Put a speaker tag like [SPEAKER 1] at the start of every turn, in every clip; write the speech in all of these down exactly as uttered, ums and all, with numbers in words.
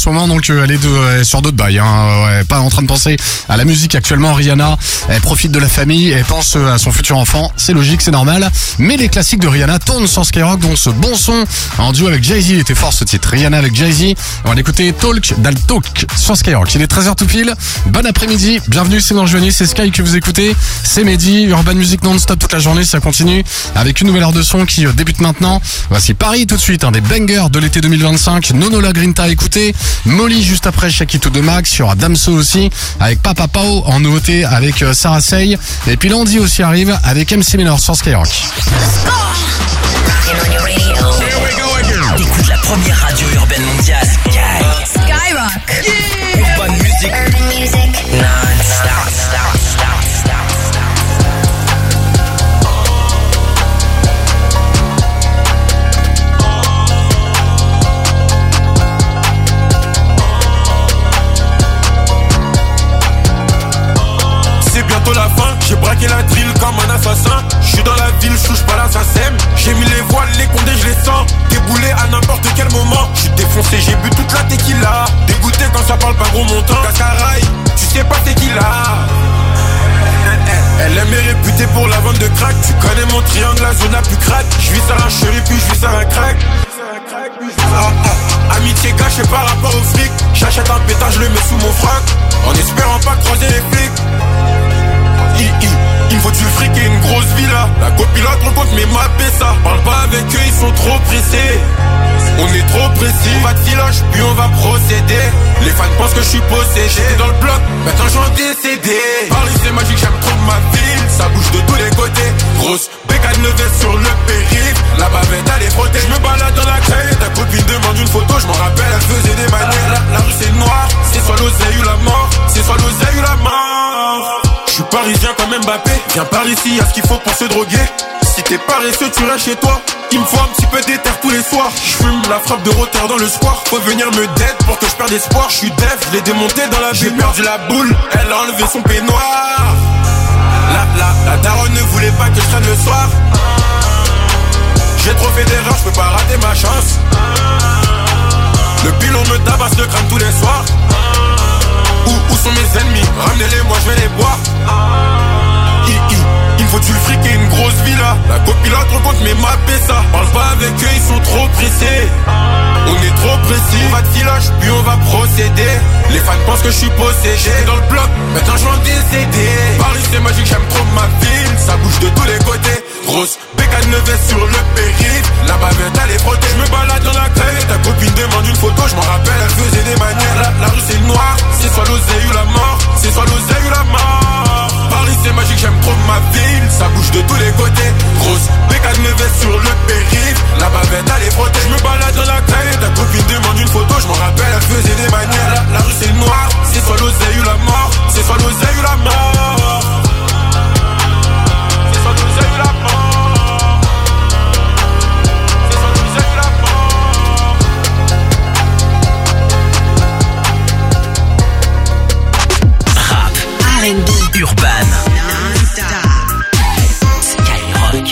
[SPEAKER 1] ce moment, donc euh, elle est de, euh, sur d'autres bails, hein, ouais, pas en train de penser à la musique actuellement. Rihanna, elle profite de la famille, elle pense euh, à son futur enfant, c'est logique, c'est normal. Mais les classiques de Rihanna tournent sur Skyrock, dont ce bon son en duo avec Jay-Z. Il était fort ce titre, Rihanna avec Jay-Z. On va l'écouter, Talk, dans Talk sur Skyrock. Il est treize heures tout pile, bon après-midi, bienvenue, c'est dans le Joanie, c'est Sky que vous écoutez. C'est Mehdi, Urban Music non-stop toute la journée, ça continue avec une nouvelle heure de son qui euh, débute maintenant. Voici Paris tout de suite, un des bangers de l'été deux mille vingt-cinq. Nonola Grinta, écoutez. Molly juste après, Shakito de Max. Il y aura Damso aussi avec Papa Pao en nouveauté avec euh, Sarah Say. Et puis Landy aussi arrive avec M C Minor sur Skyrock.
[SPEAKER 2] Écoute la première radio urbaine mondiale. Sky.
[SPEAKER 3] Skyrock.
[SPEAKER 2] Yeah. Urban Music. Urban Music. Non-stop, stop, stop, stop.
[SPEAKER 4] C'est bientôt la fin, j'ai braqué la drill comme un assassin. J'suis dans la ville, j'touche pas l'assassin. J'ai mis les voiles, les condés, je les sens. Déboulé à n'importe quel moment. J'suis défoncé, j'ai bu toute la tequila. Dégoûté quand ça parle pas gros montant. Cascaraï, tu sais pas t'es qui là. Elle aime est réputée pour la vente de crack. Tu connais mon triangle, la zone la plus crack. J'vis ça un chéri, puis j'vis ça un crack. Ah, ah. Amitié gâchée par rapport au fric. J'achète un pétard, je le mets sous mon frac. En espérant pas croiser les flics. I, I, il me faut du fric et une grosse villa. La copilote rencontre mes mappés ça. Parle pas avec eux, ils sont trop pressés. On est trop précis. On va de filoche, puis on va procéder. Les fans pensent que je suis possédé. J'étais dans le bloc, maintenant j'en décédé. Paris c'est magique, j'aime trop ma ville. Ça bouge de tous les côtés. Grosse bécane levée sur le périph'. La bavette elle est frottée. Je me balade dans la caille. Ta copine demande une photo, je m'en rappelle, elle faisait des manières. La, la rue c'est noir, c'est soit l'oseille ou la mort. C'est soit l'oseille ou la mort. Je suis parisien comme Mbappé. Viens par ici, y'a ce qu'il faut pour se droguer. Si t'es paresseux, tu restes chez toi. Il me faut un petit peu d'éther tous les soirs. J'fume la frappe de Rotter dans le square. Faut venir me dead pour que je perde espoir. J'suis def, je l'ai démonté dans la J'ai perdu la boule, elle a enlevé son peignoir. La, la, la daronne ne voulait pas que je traîne le soir. J'ai trop fait d'erreurs, je peux pas rater ma chance. Le pilon me tabasse le crâne tous les soirs. Où, où sont mes ennemis? Ramenez-les, moi je vais les boire. I, I, il me faut du fric et une grosse villa. La copilote rencontre mes mappés ça. Parle pas avec eux, ils sont trop pressés. On est trop précis. On va de filoche, puis on va procéder. Les fans pensent que je suis possédé. J'étais dans le bloc, maintenant je vais en décéder. Paris c'est magique, j'aime trop ma ville. Ça bouge de tous les côtés. Grosse bécane levée sur le périph'. La bavette elle est frottée. Je me balade dans la caille. Ta copine demande une photo, je m'en rappelle, elle faisait des manières. La, la rue c'est le noir, c'est soit l'oseille ou la mort. C'est soit l'oseille ou la mort. Paris c'est magique, j'aime trop ma ville. Ça bouge de tous les côtés. Grosse bécane levée sur le périph'. La bavette elle est frottée. Je me balade dans la caille. Ta copine demande une photo, je m'en rappelle, elle faisait des manières. La, la rue c'est le noir, c'est soit l'oseille ou la mort. C'est soit l'oseille ou la mort. C'est soit l'oseille ou la mort.
[SPEAKER 2] R and B urban. Skyrock.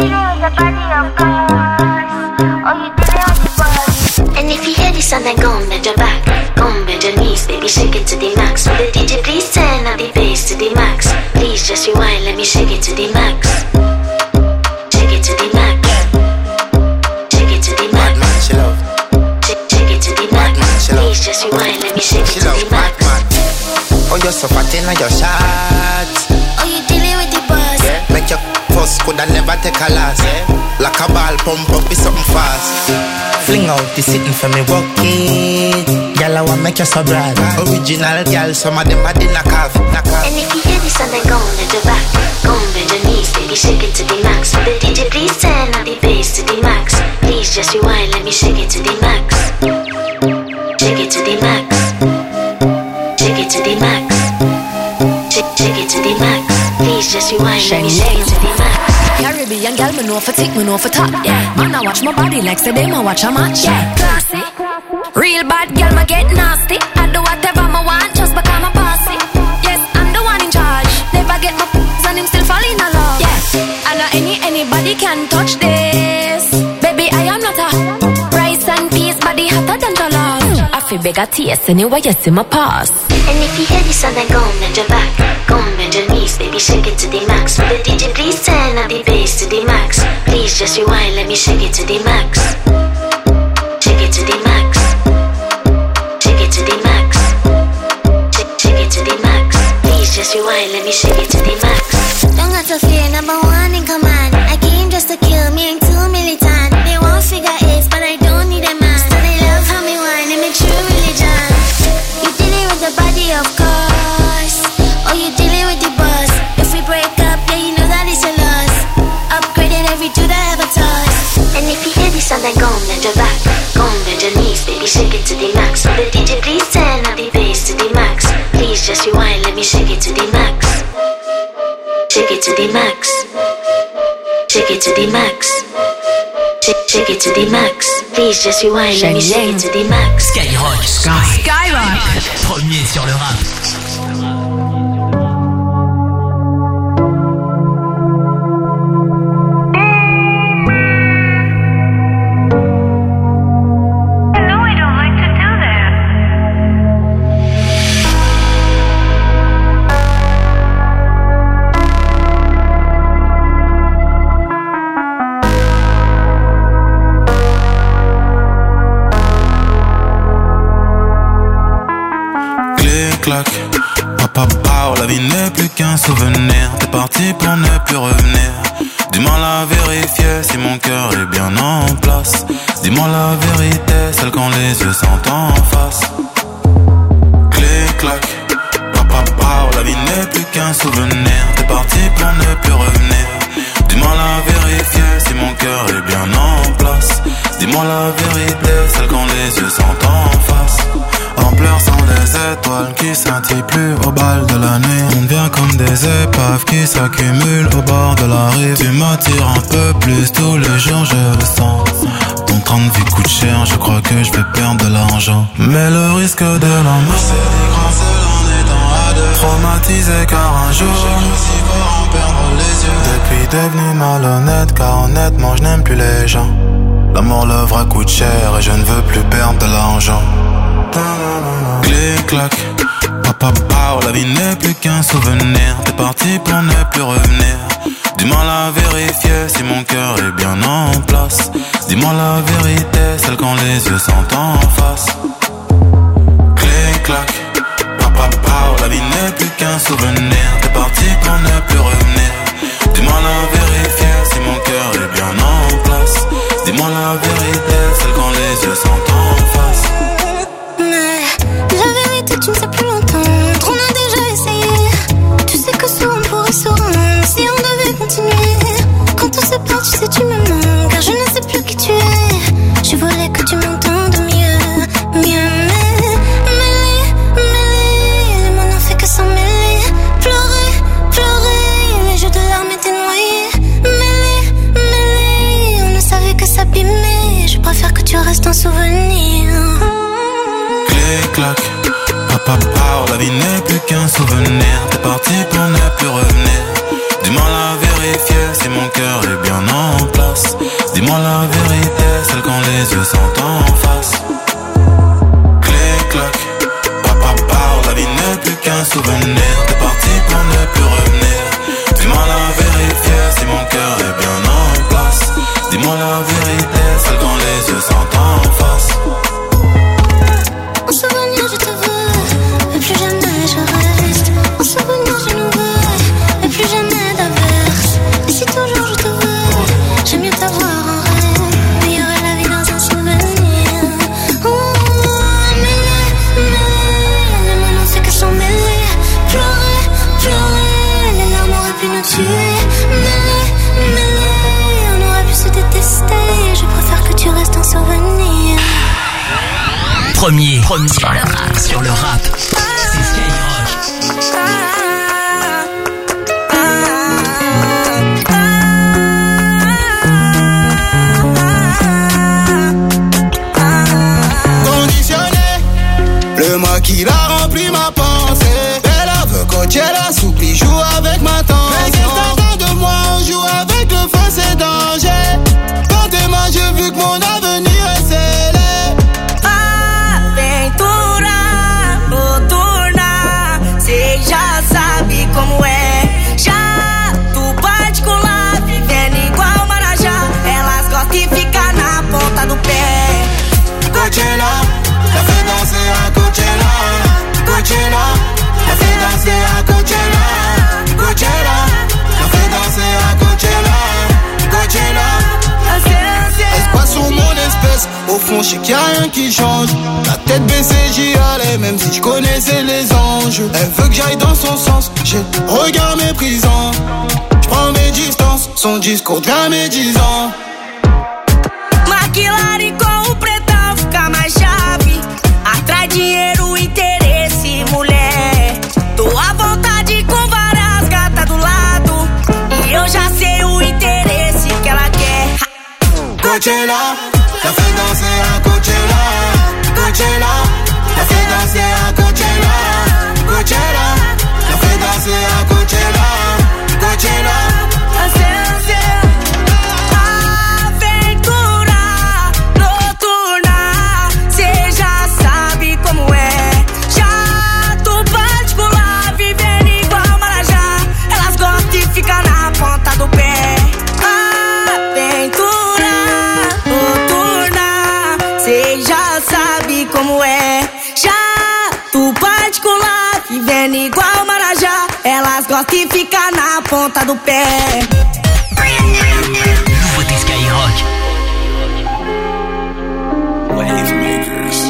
[SPEAKER 5] And if you hear this and then go on bend your back, go on bend your knees, baby shake it to the max. Will the D J please turn up the bass to the max? Please just rewind, let me shake it to the max. Shake it to the max. Shake it to the max. Shake, shake it to the max. Please just rewind, let me shake it to the max.
[SPEAKER 6] Oh, you're so fat in your shots.
[SPEAKER 5] Oh, you dealing with the boss?
[SPEAKER 6] Yeah. Make your first could I never take a last. Yeah. Like a ball pump up with something fast. Fling out the sitting for me walk it. Girl, I wanna make you so bright. Original girl, some of them are in a coffee.
[SPEAKER 5] And if you hear this and then go on bend your back, go on bend your knees, baby shake it to the max. Will the D J please turn up the bass to the max? Please just rewind, let me shake it to the max. Shake it to the max. Shake it to the max. Shake, shake it to the max. Please just rewind, let me shake it to the max.
[SPEAKER 3] Caribbean girl, me know for tick, me know for top. Yeah, man, I watch my body like say them, I watch a match. Yeah, classy. Real bad girl, me get nasty. I do whatever I want, just because I'm a bossy. Yes, I'm the one in charge. Never get my f***s and him still fall in love. Yeah, I know any anybody can touch this. Baby, I am not a rice and peas body hotter than jollof. I fi beg a taste. Anyway, you see my pass.
[SPEAKER 5] And if you hear this and then go bend your back, go bend your knees, baby, shake it to the max. Will the D J please turn up the bass to the max? Please just rewind, let me shake it to the max. Shake it to the max. Shake it to the max. Shake, shake it to the max. Please just rewind, let me shake it to the max.
[SPEAKER 7] Don't got to fear, number one in command. I came just to kill me, ain't too militant. They won't figure eight, but I don't need a man. So they love how me whine, and me true religion. You dealing with the body, of course. Or you dealing with the boss. If we break up, yeah, you know that it's a loss. Upgraded every dude I ever touched.
[SPEAKER 5] And if you hear this and then go bend your back, go bend your knees, baby, shake it to the max. Will the D J please turn up the bass to the max? Please just rewind, let me shake it to the max. Shake it to the max. Shake it to the max. Shake, shake it to the max. Please just rewind, let me shake it to the max.
[SPEAKER 8] Skyrock, Sky. Skyrock, premier sur le rap.
[SPEAKER 9] Papa, papa, la vie n'est plus qu'un souvenir. T'es parti pour ne plus revenir. Dis-moi la vérité, si mon cœur est bien en place. Dis-moi la vérité, celle quand les yeux sont en face. Clic, clac, papa, papa, la vie n'est plus qu'un souvenir. T'es parti pour ne plus revenir. Dis-moi la vérité, si mon cœur est bien en place. Dis-moi la vérité, celle quand les yeux sont en face. En pleurs sont des étoiles qui scintillent plus au bal de la nuit. On devient comme des épaves qui s'accumulent au bord de la rive. Tu m'attires un peu plus tous les jours, je le sens. Ton train de vie coûte cher, je crois que je vais perdre de l'argent. Mais le risque de la mort, c'est l'écran seul en étant à deux. Traumatisé car un jour, j'ai aussi peur en perdre les yeux. Depuis devenu malhonnête car honnêtement je n'aime plus les gens. L'amour, le vrai coûte cher et je ne veux plus perdre de l'argent. Clic, clac, papa, papa, la vie n'est plus qu'un souvenir. T'es parti pour ne plus revenir. Dis-moi la vérité, si mon cœur est bien en place. Dis-moi la vérité, celle quand les yeux sont en face. Clic, clac, papa, papa, la vie n'est plus qu'un souvenir. T'es parti pour ne plus revenir. Dis-moi la vérité, si mon cœur est bien en place. Dis-moi la vérité, celle quand les yeux sont en face.
[SPEAKER 7] La vérité, tu ne sais plus l'entendre. On a déjà essayé. Tu sais que souvent on pourrait se rendre si on devait continuer. Quand on se perd, tu sais, tu me manques. Car je ne sais plus qui tu es. Je voulais que tu m'entendes mieux, mieux. Mais, mêlé, mêlé. Les mots n'ont fait que s'en mêler. Pleurer, pleurer. Les jeux de larmes étaient noyés. Mêlé, mêlé. On ne savait que s'abîmer. Je préfère que tu restes un souvenir.
[SPEAKER 9] Clac, papa, papa, la vie n'est plus qu'un souvenir. T'es parti pour ne plus revenir. Dis-moi la vérité, si mon cœur est bien en place. Dis-moi la vérité, celle quand les yeux sont en face. Clic, clac, papa, papa, la vie n'est plus qu'un souvenir. T'es parti pour ne plus revenir. Dis-moi la vérité, si mon cœur est bien en place. Dis-moi la vérité, celle quand les yeux sont en face.
[SPEAKER 7] En souvenir je te veux, mais plus jamais je reste. En souvenir je nous veux, mais plus jamais d'averse. Et si toujours je te veux, j'aime mieux t'avoir en rêve. Meilleure la vie dans un souvenir. Oh, mêlé, mêlé, les mots n'ont fait que s'en mêler. Pleurer, pleurer, les larmes auraient pu nous tuer. Mêlé, mêlé, on aurait pu se détester. Je préfère que tu restes un souvenir.
[SPEAKER 8] Premier, premier sur le rap, sur le rap, c'est Skyrock.
[SPEAKER 10] Conditionné, le mois qui a rempli ma pensée. Elle veut coacher la soupe, il joue avec ma tension. Mais qu'est-ce que de moi, on joue avec le feu, c'est danger. Quand tes mains, j'ai vu que mon avenir est scellé.
[SPEAKER 7] Vem tu
[SPEAKER 10] fond, je sais qu'il y a rien qui change. La tête baissée, j'y allais, même si je connaissais les enjeux. Elle veut que j'aille dans son sens, j'ai le regard méprisant. Je prends mes distances, son discours devient médisant.
[SPEAKER 11] Maquilari com o pretão fica mais chave. Atrai dinheiro, interesse, mulher. Tô à vontade com várias gatas do lado. E eu já sei o interesse que ela quer.
[SPEAKER 10] Coachella, la fait danser à Coachella. Coachella, la fait danser à Coachella. Coachella, la fait danser à Coachella. Coachella,
[SPEAKER 11] aventura noturna, cê já sabe como é. Jato particular, vivendo igual Marajá. Elas gostam de ficar na ponta do pé. Aventura noturna, cê já sabe como é. Jato particular, vivendo igual Marajá. Elas gostam de ficar na ponta do pé.
[SPEAKER 8] Nouveauté Skyrock.
[SPEAKER 4] Wave makers.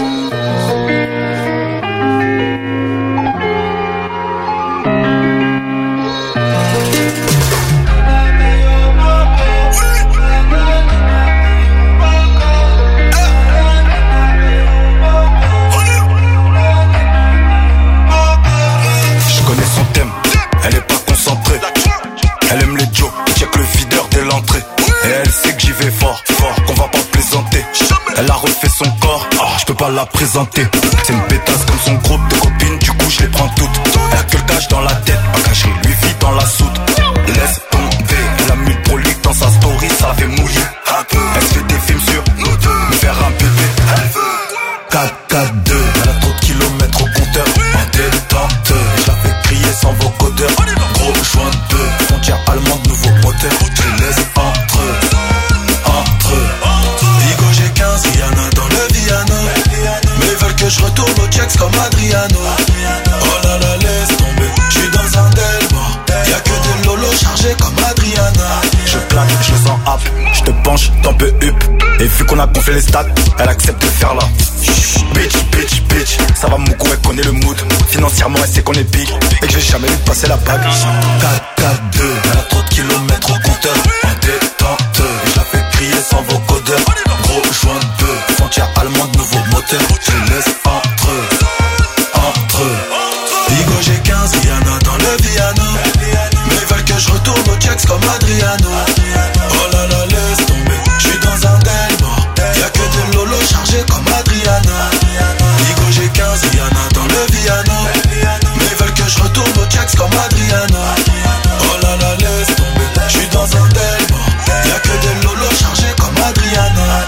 [SPEAKER 9] Je connais son thème, elle est pas concentrée. Elle aime les jokes, check le videur dès l'entrée. Et elle sait que j'y vais fort, fort, qu'on va pas plaisanter. Elle a refait son corps, ah, je peux pas la présenter. C'est une pétasse comme son groupe de copines, du coup je les prends toutes. Elle a que le cache dans la tête, pas cacherie, lui vit dans la soute. Laisse tomber, elle a mis le prolique dans sa story, ça fait mouiller. Elle se fait des films sur nous deux, me faire un bébé. Elle veut quatre quatre deux, elle a trop de kilomètres au compteur. En détente, je la fais crier sans vocodeur. Gros joint de deux, frontière allemande, nouveau moteur. Je laisse entre eux, entre eux. Digo j'ai quinze, Rihanna dans le Viano. Mais ils veulent que je retourne au checks comme Adriano. Oh là là, laisse tomber, je suis dans un Delmore. Y'a que des lolos chargés comme Adriana. Je plaque, je le sens hap, je te penche, t'en peux up. Et vu qu'on a gonflé les stats, elle accepte de faire là. Bitch, bitch, bitch, ça va mon coup, elle connaît le mood. Financièrement, elle sait qu'on est big et que j'ai jamais vu passer la bague. quatre quatre deux, elle a trop de kilomètres au compteur. En détente, je la fais crier sans vocodeur. Gros joint de deux, frontière allemande, nouveau moteur. Je laisse entre eux, entre eux. Digo j'ai quinze, Rihanna dans le Viano. Mais ils veulent que je retourne au checks comme Adriano. Oh là là, laisse tomber, je suis dans un Delmore. Y'a que des lolos chargés comme Adriana. Digo j'ai quinze, Rihanna dans le Viano. Mais ils veulent que je retourne au checks comme Adriano. Oh là là, laisse tomber, je suis dans un Delmore. Y'a que des lolos chargés comme Adriana.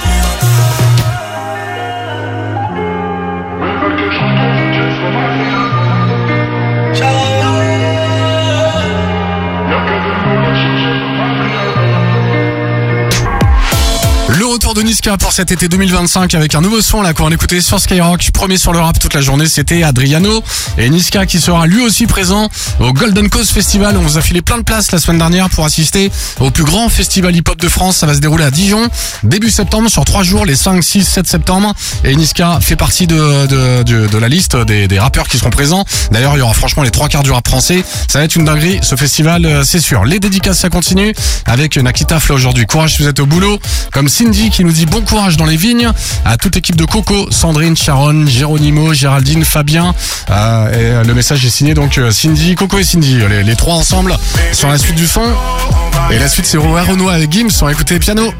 [SPEAKER 1] Le retour de Niska pour cet été deux mille vingt-cinq avec un nouveau son là qu'on va écouter sur Skyrock. Premier sur le rap toute la journée, c'était Adriano et Niska qui sera lui aussi présent au Golden Coast Festival. On vous a filé plein de places la semaine dernière pour assister au plus grand festival hip-hop de France. Ça va se dérouler à Dijon début septembre sur trois jours, les cinq, six, sept septembre. Et Niska fait partie de, de, de, de la liste des, des rappeurs qui seront présents. D'ailleurs, il y aura franchement les trois quarts du rap français. Ça va être une dinguerie, ce festival, c'est sûr. Les dédicaces, ça continue avec Nakita Fla aujourd'hui. Courage si vous êtes au boulot. Comme Cindy qui nous dit bon courage dans les vignes à toute l'équipe de Coco, Sandrine, Sharon, Géronimo, Géraldine, Fabien. Euh, et le message est signé donc Cindy, Coco et Cindy, les, les trois ensemble sur la suite du son. Et la suite c'est Renoir avec Gims. On va écouter piano.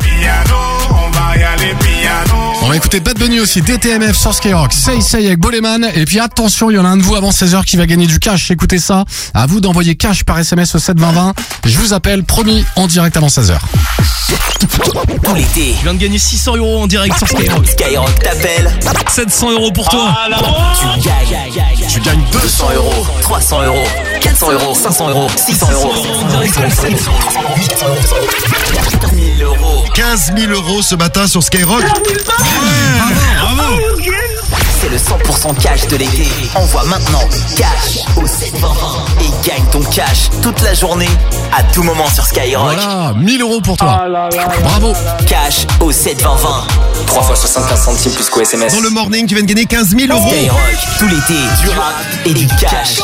[SPEAKER 1] On va écouter Bad Bunny aussi, D T M F sur Skyrock, Say Say avec Boleman. Et puis attention, il y en a un de vous avant seize heures qui va gagner du cash. Écoutez ça, à vous d'envoyer cash par S M S au sept vingt vingt. Je vous appelle, promis, en direct avant seize heures.
[SPEAKER 8] Tout l'été,
[SPEAKER 12] Tu viens de gagner six cents euros en direct sur Skyrock.
[SPEAKER 8] Skyrock t'appelle.
[SPEAKER 12] sept cents euros pour toi.
[SPEAKER 8] Tu gagnes.
[SPEAKER 1] Tu gagnes
[SPEAKER 8] deux cents euros, trois cents euros, quatre cents euros, cinq cents euros, six cents euros. mille euros.
[SPEAKER 13] quinze mille euros ce matin sur Skyrock.
[SPEAKER 12] Bravo.
[SPEAKER 8] c'est le cent pour cent cash de l'été. Envoie maintenant cash au sept vingt vingt et gagne ton cash toute la journée, à tout moment sur Skyrock.
[SPEAKER 1] Voilà, mille euros pour toi. Bravo.
[SPEAKER 8] Cash au sept vingt vingt. trois fois soixante-quinze centimes plus qu'au S M S.
[SPEAKER 13] Dans le morning, tu viens de gagner quinze mille euros.
[SPEAKER 8] Skyrock, tout l'été, du rap et du cash.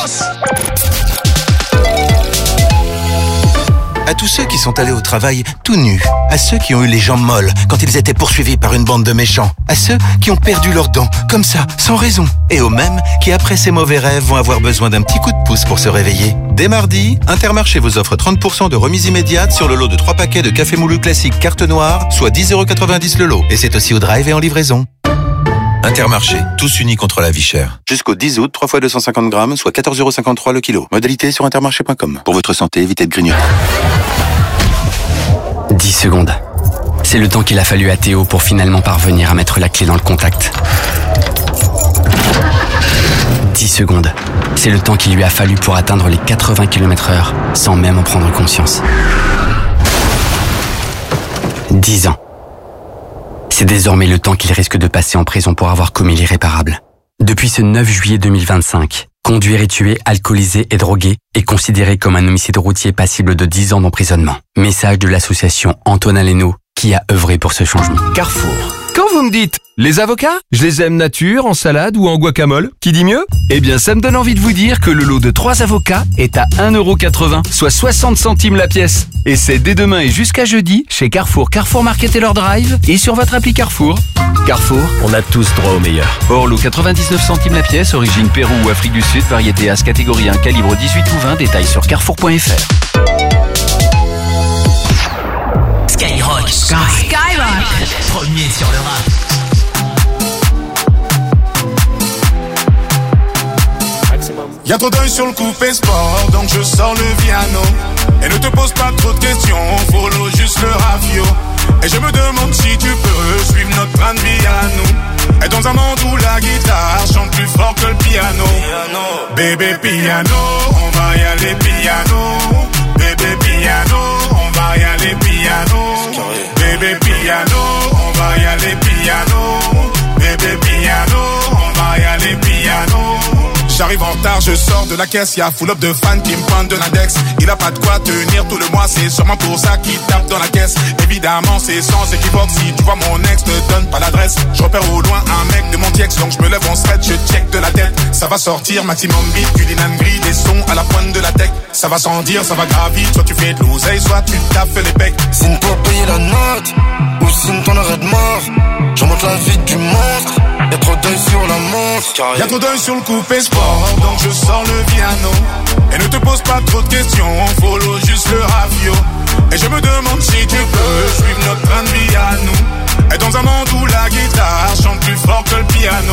[SPEAKER 14] À tous ceux qui sont allés au travail tout nus, à ceux qui ont eu les jambes molles quand ils étaient poursuivis par une bande de méchants, à ceux qui ont perdu leurs dents, comme ça, sans raison, et aux mêmes qui, après ces mauvais rêves, vont avoir besoin d'un petit coup de pouce pour se réveiller. Dès mardi, Intermarché vous offre trente pour cent de remise immédiate sur le lot de trois paquets de café moulu classique carte noire, soit dix euros quatre-vingt-dix le lot. Et c'est aussi au drive et en livraison. Intermarché, tous unis contre la vie chère. Jusqu'au dix août, trois fois deux cent cinquante grammes, soit quatorze euros cinquante-trois le kilo. Modalité sur intermarché point com. Pour votre santé, évitez de grignoter.
[SPEAKER 15] dix secondes. C'est le temps qu'il a fallu à Théo pour finalement parvenir à mettre la clé dans le contact. dix secondes. C'est le temps qu'il lui a fallu pour atteindre les quatre-vingts kilomètres heure sans même en prendre conscience. dix ans. C'est désormais le temps qu'il risque de passer en prison pour avoir commis l'irréparable. Depuis ce neuf juillet deux mille vingt-cinq, conduire et tuer, alcoolisé et drogué est considéré comme un homicide routier passible de dix ans d'emprisonnement. Message de l'association Antoine Aleno qui a œuvré pour ce changement.
[SPEAKER 16] Carrefour. Quand vous me dites les avocats, je les aime nature, en salade ou en guacamole, qui dit mieux? Eh bien, ça me donne envie de vous dire que le lot de trois avocats est à un euro quatre-vingts, soit soixante centimes la pièce. Et c'est dès demain et jusqu'à jeudi chez Carrefour, Carrefour Market et leur drive et sur votre appli Carrefour. Carrefour, on a tous droit au meilleur. Or, lot quatre-vingt-dix-neuf centimes la pièce, origine Pérou ou Afrique du Sud, variété As catégorie un, calibre dix-huit ou vingt, détails sur carrefour point f r.
[SPEAKER 8] Skyrock. Sky. Skyrock. Premier sur le rap.
[SPEAKER 4] Y'a trop d'œil sur le coupé sport, donc je sors le piano. Et ne te pose pas trop de questions, follow juste le ravio. Et je me demande si tu peux suivre notre train de vie à nous. Et dans un monde où la guitare chante plus fort que le piano. Bébé piano, on va y aller piano. Bébé piano, on va y aller piano. Bébé piano, on va y aller piano. Bébé piano, on va y aller piano. J'arrive en retard, je sors de la caisse, y'a full up de fans qui me pointent de l'index. Il a pas de quoi tenir tout le mois, c'est sûrement pour ça qu'il tape dans la caisse. Évidemment, c'est sans équivoque, si tu vois mon ex, ne donne pas l'adresse. Je repère au loin un mec de mon ex, donc je me lève en stretch, je check de la tête. Ça va sortir, maximum beat, culinane gris, des sons à la pointe de la tech. Ça va sans dire, ça va gravir, soit tu fais de l'oseille, soit tu tapes les becs.
[SPEAKER 10] Signe pour payer la note, ou signe ton arrêt de mort. Je remonte la vie du monstre, y'a trop d'œil sur la montre.
[SPEAKER 4] Y'a trop d'œil sur le coupé sport, donc je sors le piano. Et ne te pose pas trop de questions, follow juste le ravio. Et je me demande si tu peux suivre notre train de vie à nous. Et dans un monde où la guitare chante plus fort que le piano.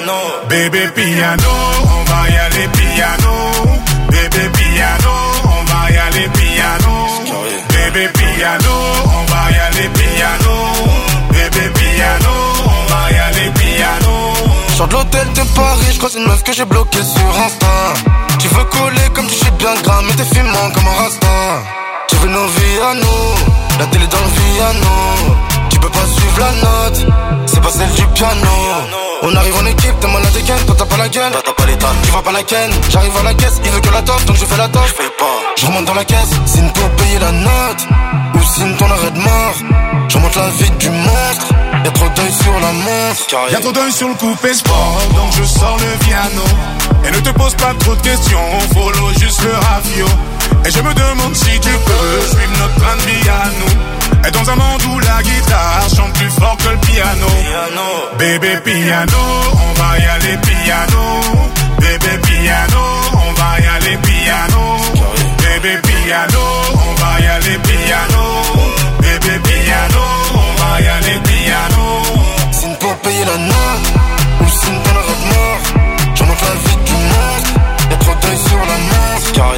[SPEAKER 4] Bébé piano, on va y aller piano. Bébé piano, on va y aller piano. Bébé piano, on va y aller piano. Bébé piano, on va y aller piano.
[SPEAKER 10] Sors de l'hôtel de Paris, j'croise une meuf que j'ai bloquée sur Insta. Tu veux coller comme tu sais bien gramme, mais t'es fumant comme un rasta. Tu veux nos vies à nous, la télé dans le piano. Tu peux pas suivre la note, c'est pas celle du piano. On arrive en équipe, t'es malade again, toi t'as pas la gueule, t'as pas l'état, tu vas pas la ken. J'arrive à la caisse, il veut que la toffe, donc je fais la toffe. Je fais pas, je remonte dans la caisse, signe pour payer la note, ou signe ton arrêt de mort. Je remonte la vie du monstre, y'a trop d'œil sur la montre.
[SPEAKER 4] Y'a trop d'œil sur le coupé sport, donc je sors le piano. Et ne te pose pas trop de questions, follow juste le ravio. Et je me demande si tu peux suivre notre train de vie à nous. Et dans un monde où la guitare chante plus fort que le piano. Bébé piano, on va y aller piano. Bébé piano, on va y aller piano. Bébé piano, on va y aller piano. Bébé piano, on va y aller piano.
[SPEAKER 10] Signe pour payer la note, ou signe ton arrêt de mort. Je remonte la vie du monstre, y'a trop d'œil sur la montre. Carré.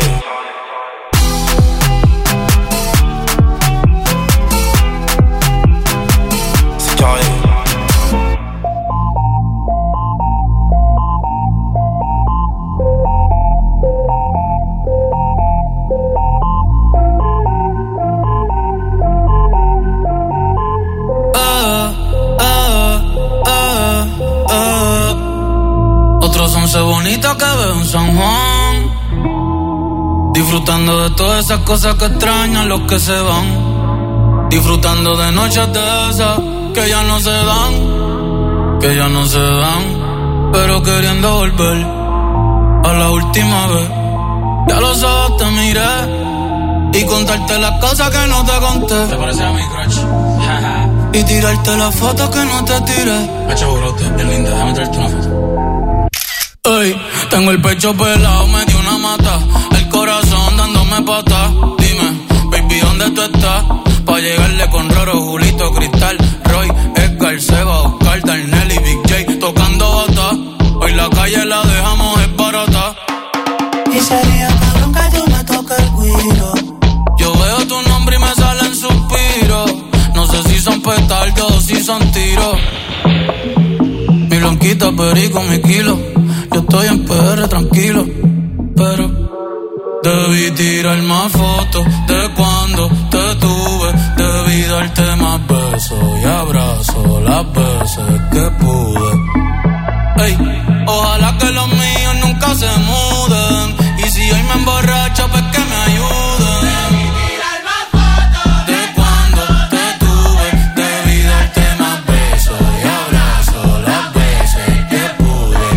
[SPEAKER 17] Todos once bonitas que veo en San Juan. Disfrutando de todas esas cosas que extrañan los que se van. Disfrutando de noches de esas que ya no se dan, que ya no se dan, pero queriendo volver a la última vez. Ya los ojos te miré y contarte las cosas que no te conté.
[SPEAKER 18] ¿Te parece a mi crush?
[SPEAKER 17] Y tirarte las fotos que no te tiré.
[SPEAKER 18] Hacho brote, bien linda, déjame traerte una foto.
[SPEAKER 17] Ey, tengo el pecho pelado, me dio una mata. El corazón dándome patas. Dime, baby, ¿dónde tú estás? Pa' llegarle con Roro, Julito, Cristal, Roy, Edgar, Seba, Oscar, Darnell y Big J tocando bata. Hoy la calle la dejamos es barata.
[SPEAKER 11] Y sería cabrón que tú me toques el guiro.
[SPEAKER 17] Yo veo tu nombre y me salen suspiros. No sé si son petardos o si son tiros. Mi blanquita, perico, mi kilo. Yo estoy en P R tranquilo, pero debí tirar más fotos de cuando te tuve. Debí darte más besos y abrazos las veces que pude. Ey, ojalá que los míos nunca se muden. Y si hoy me emborracho, pues que me ayuden. Debí tirar más fotos de cuando te tuve. Debí darte más besos y abrazos las veces que pude.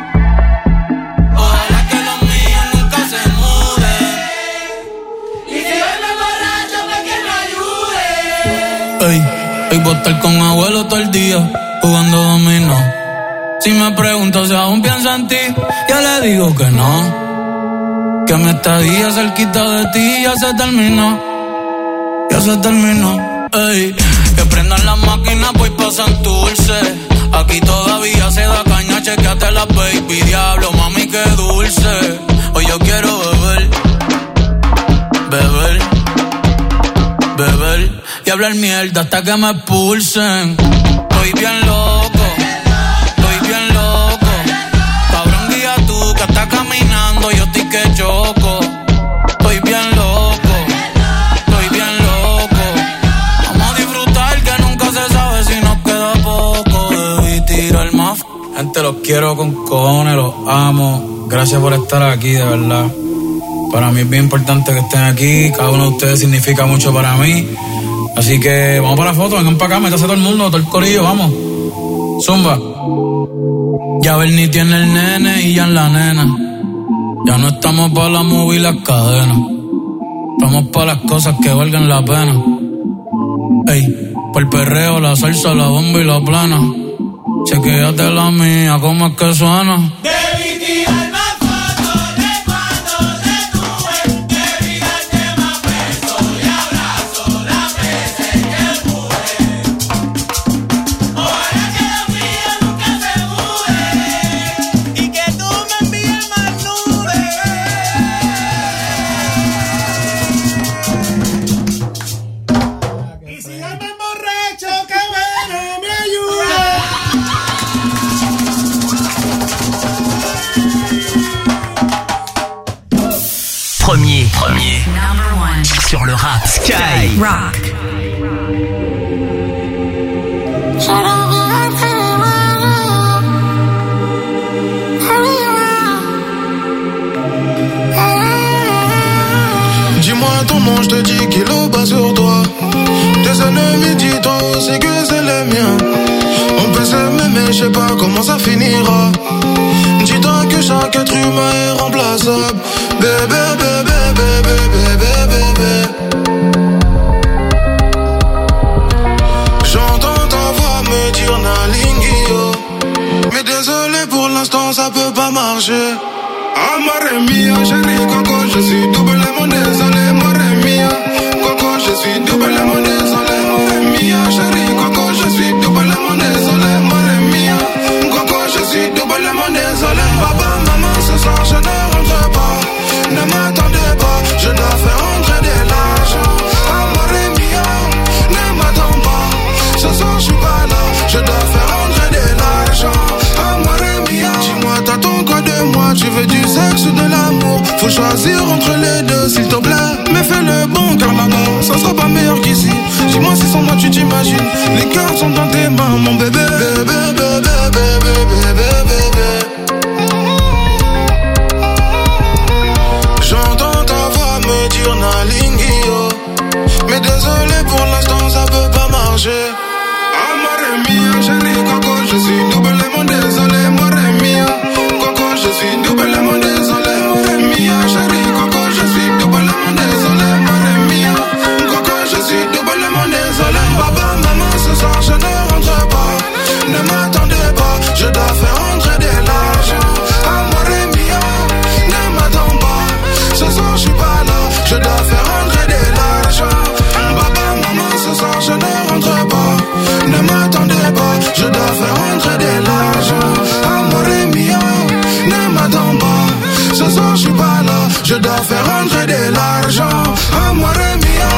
[SPEAKER 17] Ojalá que los míos nunca se muden. Y si hoy me emborracho, pues que me ayuden. Ey, hoy voy a estar con abuelo todo el día jugando dominó. Si me pregunto si aún pienso en ti, yo le digo que no. Que mi estadía cerquita de ti ya se terminó. Ya se terminó. Ey, que prendan las máquinas, voy pa' Santurce. Aquí todavía se da caña, chequeate la baby. Diablo, mami, qué dulce. Hoy yo quiero beber, beber, beber y hablar mierda hasta que me expulsen. Estoy bien loco. Que está caminando, yo estoy que choco. Estoy bien loco, estoy bien loco. Vamos a disfrutar que nunca se sabe si nos queda poco. Debí tirar más. Gente, los quiero con cojones, los amo. Gracias por estar aquí, de verdad. Para mí es bien importante que estén aquí. Cada uno de ustedes significa mucho para mí. Así que vamos para la foto, vengan para acá, métase todo el mundo, todo el corillo, vamos. Zumba. Ya Bernie tiene el nene y ya en la nena. Ya no estamos para la movie y las cadenas. Estamos para las cosas que valgan la pena. Ey, por el perreo, la salsa, la bomba y la plana. Chequéate la mía, cómo es que suena. Debí tirar más fotos de cuando te tuve. Debí darte más besos y abrazos las veces que pude. Ojalá que los míos nunca se muden y que tú me envíes más nubes.
[SPEAKER 10] Y si yo me emborracho, que bueno me ayude.
[SPEAKER 8] Premier, premier, number one sur le rap Sky
[SPEAKER 11] Rock.
[SPEAKER 10] Dis-moi ton nom, je te dis qu'il est bas sur toi. Tes ennemis, dis-toi aussi que c'est les miens. On peut s'aimer mais je sais pas comment ça finira. Dis-toi que chaque être humain est remplaçable. Bébé, bébé, bébé, bébé, bébé. J'entends ta voix me dire Nalingio. Mais désolé pour l'instant ça peut pas marcher. Amore mia, chérie Coco, je suis doublement désolé. Amore mia, Coco, je suis doublement désolé. Amore mia, chérie Coco, je suis doublement désolé. Amore mia, Coco, je suis doublement désolé. Papa, maman, ce soir je ne rentre pas. Ne m'attendez pas, je dois faire rentrer de l'argent. Amore mia, ne m'attends pas. Ce soir je suis pas là, je dois faire rentrer de l'argent. Amore mia, dis-moi t'attends quoi de moi? Tu veux du sexe ou de l'amour? Faut choisir entre les deux s'il te plaît. Mais fais le bon car là-bas ça sera pas meilleur qu'ici. Dis-moi si sans moi tu t'imagines. Les cartes sont dans tes mains mon bébé. Bébé, bébé, bébé, bébé, bébé. pas. Ce soir je suis pas là, je dois faire rentrer de l'argent. Amore mio.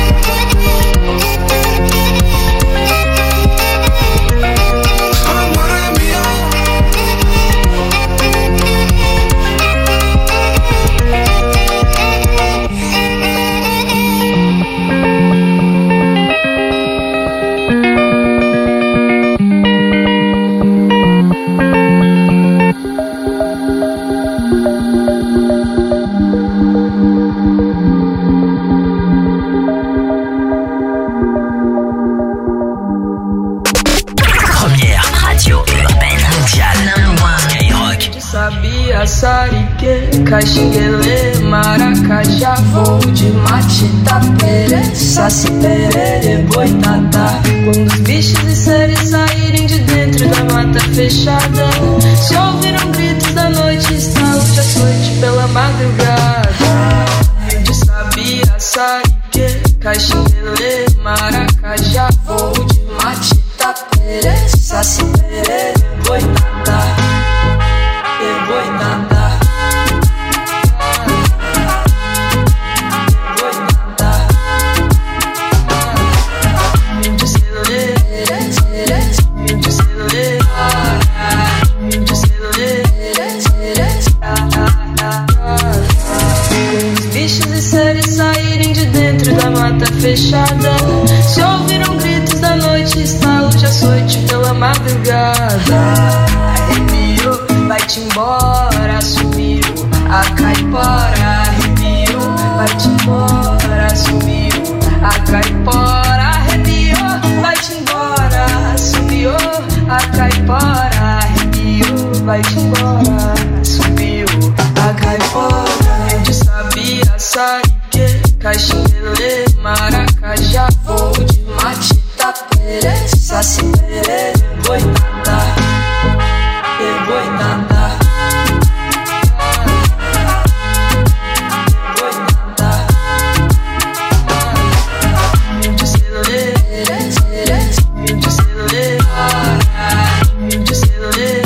[SPEAKER 19] Sarique, Caxinguele, Maracajá, voo de mate, tapere, saci, perere, boitatá. Quando os bichos e seres saírem de dentro da mata fechada, se ouviram gritos da noite, estalos de açoite pela madrugada. De sabia, sarique, Caxinguele, Maracajá, voo de mate, tapere, saci, perere, boitatá. Fechada, se ouviram gritos da noite, estalos de açoite pela madrugada. Arrepiou, vai-te embora, sumiu a caipora. Arrepiou, vai-te embora, sumiu a caipora. Arrepiou, vai-te embora, sumiu a caipora. Arrepiou, vai-te embora, sumiu a caipora. De sabia, sarique, Caxinguele, Maracajá, voo de mate, tapere, saci, perere, boitatá, e boitatá, boitatá. De celulê, de celulê, de celulê,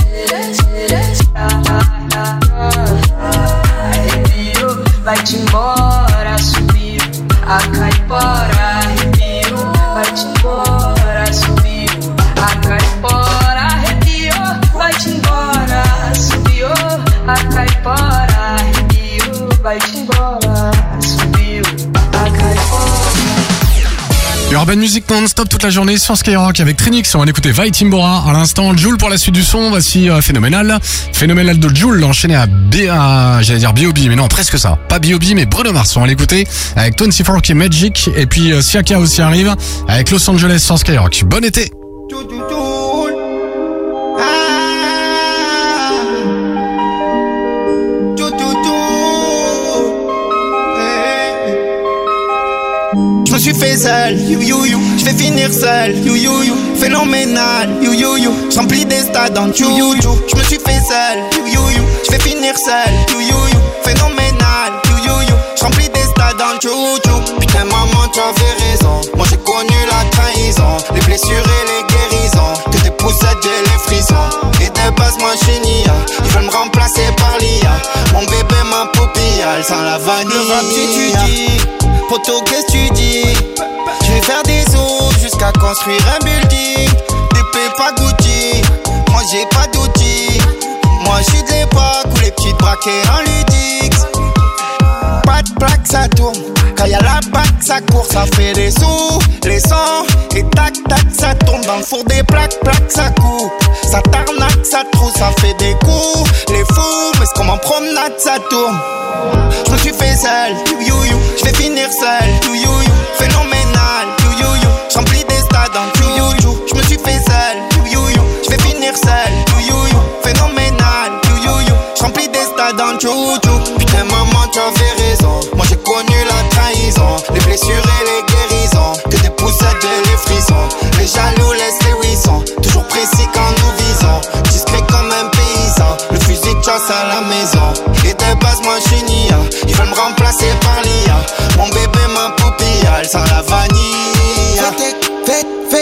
[SPEAKER 19] arrepiou, vai-te embora, subiu a caipora. Arrepiou, vai-te embora, subiu a caipora. Arrepiou, vai-te embora, subiu a caipora. Arrepiou, vai-te embora, subiu a caipora.
[SPEAKER 1] Urban Music non-stop toute la journée sur Skyrock avec Trinix. On va écouter Vai Timbora à l'instant. Joule pour la suite du son. Voici euh, Phénoménal. Phénoménal de Joule enchaîné à B, à, j'allais dire B O B, mais non, presque ça. Pas B O B, mais Bruno Mars. On va l'écouter avec vingt-quatre qui est Magic. Et puis euh, Siaka aussi arrive avec Los Angeles sur Skyrock. Bon été.
[SPEAKER 6] Je me suis fait seul, you you you, je vais finir seul, you you you, phénoménal, you you you, j'remplis des stades en you you you. Je me suis fait seul, you you you, je vais finir seul, you you you, phénoménal, you you you, j'remplis des stades en you you. Putain maman tu avais raison, moi j'ai connu la trahison, les blessures et les guérisons, que des poussettes j'ai les frissons. Et de base moi je suis nia, ils veulent me remplacer par l'I A, mon bébé ma poupille, sans la vanille. Le rap tu dis, poto qu'est-ce que tu dis? Je vais faire des os jusqu'à construire un building. Des pépas Gucci, moi j'ai pas d'outils. Moi je suis de l'époque où les petites braquées en ludique. Pas de plaque ça tourne, quand y'a la bac ça court, ça fait des sous, les sons. Et tac tac ça tourne dans le four des plaques, plaques ça coupe. Ça tarnaque, ça trouve, ça fait des coups. Les fous, mais c'est comme en promenade ça tourne. Je me suis fait seul, you you you, je vais finir seul, you you you, phénoménal, you you you, j'remplis des stades en you you you. Je me suis fait seul, you you you, je vais finir seul, you you you, phénoménal, you you you, j'remplis des stades en you you. Putain maman tu avais raison, moi j'ai connu la trahison, les blessures et les guérisons, que des poussettes j'ai les frissons. Les jaloux laissent les huissons, toujours précis quand nous visons, discret comme un paysan, le fusil de chasse à la maison. Et de base moi je suis nia, ils veulent me remplacer par l'I A, mon bébé ma poupille, sans la vanille. Fais tes, fais, fais, fais tes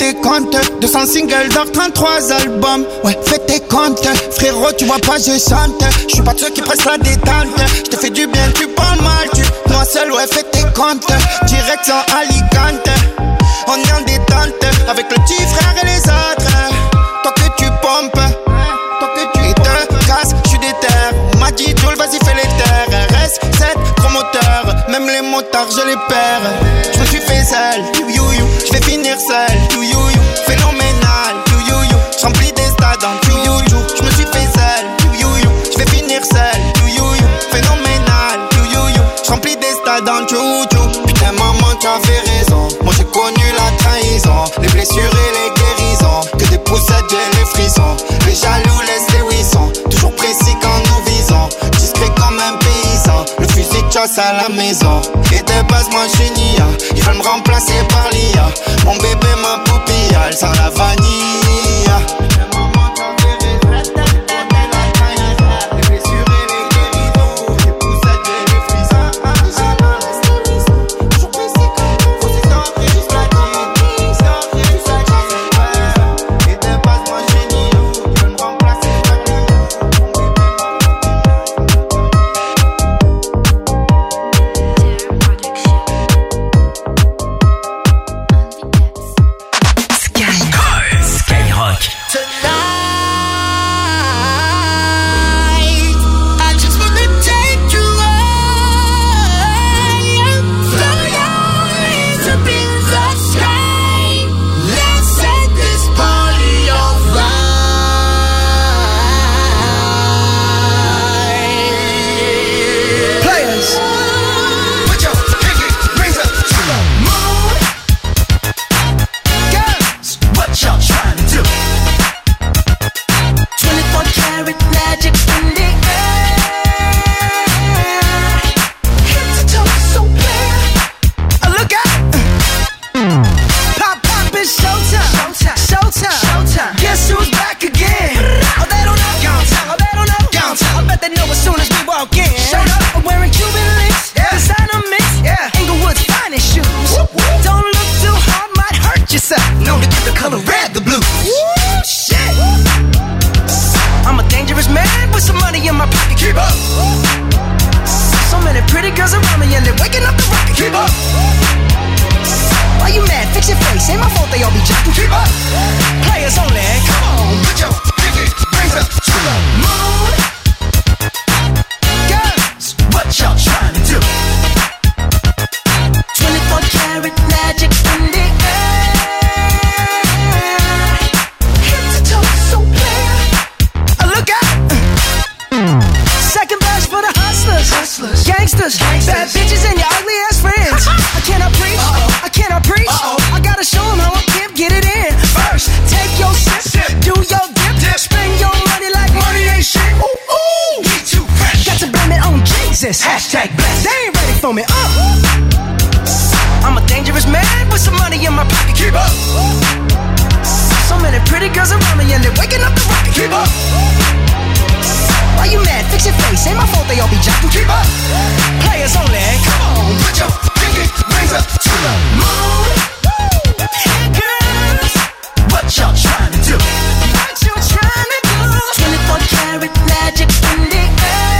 [SPEAKER 10] tes comptes. deux cents singles dans trente-trois albums. Ouais, fais tes comptes. Frérot, tu vois pas, je chante. Je suis pas de ceux qui pressent la détente. Je te fais du bien, tu parles mal. Tu, moi seul, ouais, fais tes comptes. Direction Alicante. On est en détente. Avec le petit frère et les autres. Toi que tu pompes. Toi que tu te casses, je suis déter. On m'a dit, Joel, vas-y, fais les terres. R S sept, gros moteur. Même les motards, je les perds. Je me suis fait seul, you you you. Je vais finir seul, you you you. Phénoménal, you you you. J'remplis des stades en you you you. Je me suis fait seul, you you you. Je vais finir seul, you you you. Phénoménal, you you you. J'remplis des stades en you you. Putain maman, tu avais raison. Moi j'ai connu la trahison, les blessures et les guérisons. Que des poussettes et les frissons. Les jaloux laissent les wissons. Toujours précis quand nous visons. Discret comme un paysan. Le fusil de chasse à la maison. Et de base moi je suis nia. Ils veulent me remplacer par l'I A. Mon bébé ma poupille, elle sent la vanille.
[SPEAKER 20] Hashtag blessed. They ain't ready for me. Uh. I'm a dangerous man with some money in my pocket. Keep up. So many pretty girls around me and they're waking up the rocket. Keep up. Why you mad? Fix your face. Ain't my fault they all be jocking. Keep up. Players only. Come on, put your pinky rings up to the moon. Hey girls, what y'all trying to do? What you trying to do? twenty-four karat magic in the air.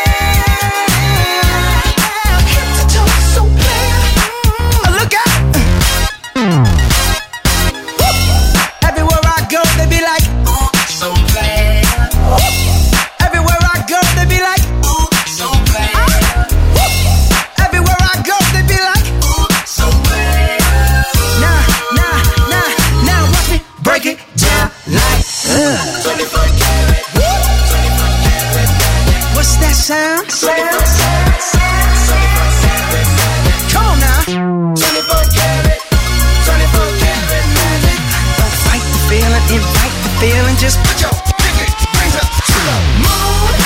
[SPEAKER 20] Sound, sound, sound, sound. Come on now. twenty-four karat, twenty-four karat magic. Don't fight the feeling, invite the feeling. Just put your pinky rings up to the moon.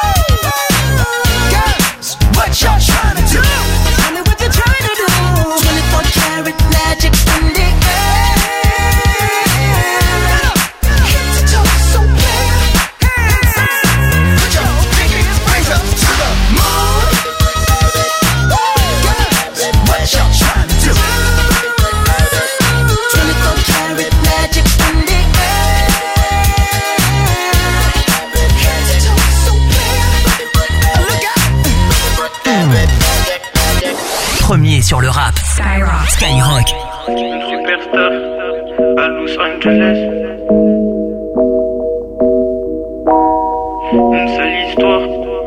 [SPEAKER 20] Girls, what y'all trying to do? Tell me what you're trying to do. twenty-four karat magic in the air. Head to toe, so clear. Put your pinky rings up to the moon. Girls, what y'all trying to do? twenty-four karat magic.
[SPEAKER 8] premier sur le rap. Skyrock. Skyrock.
[SPEAKER 21] Une superstar à Los Angeles. Une seule histoire.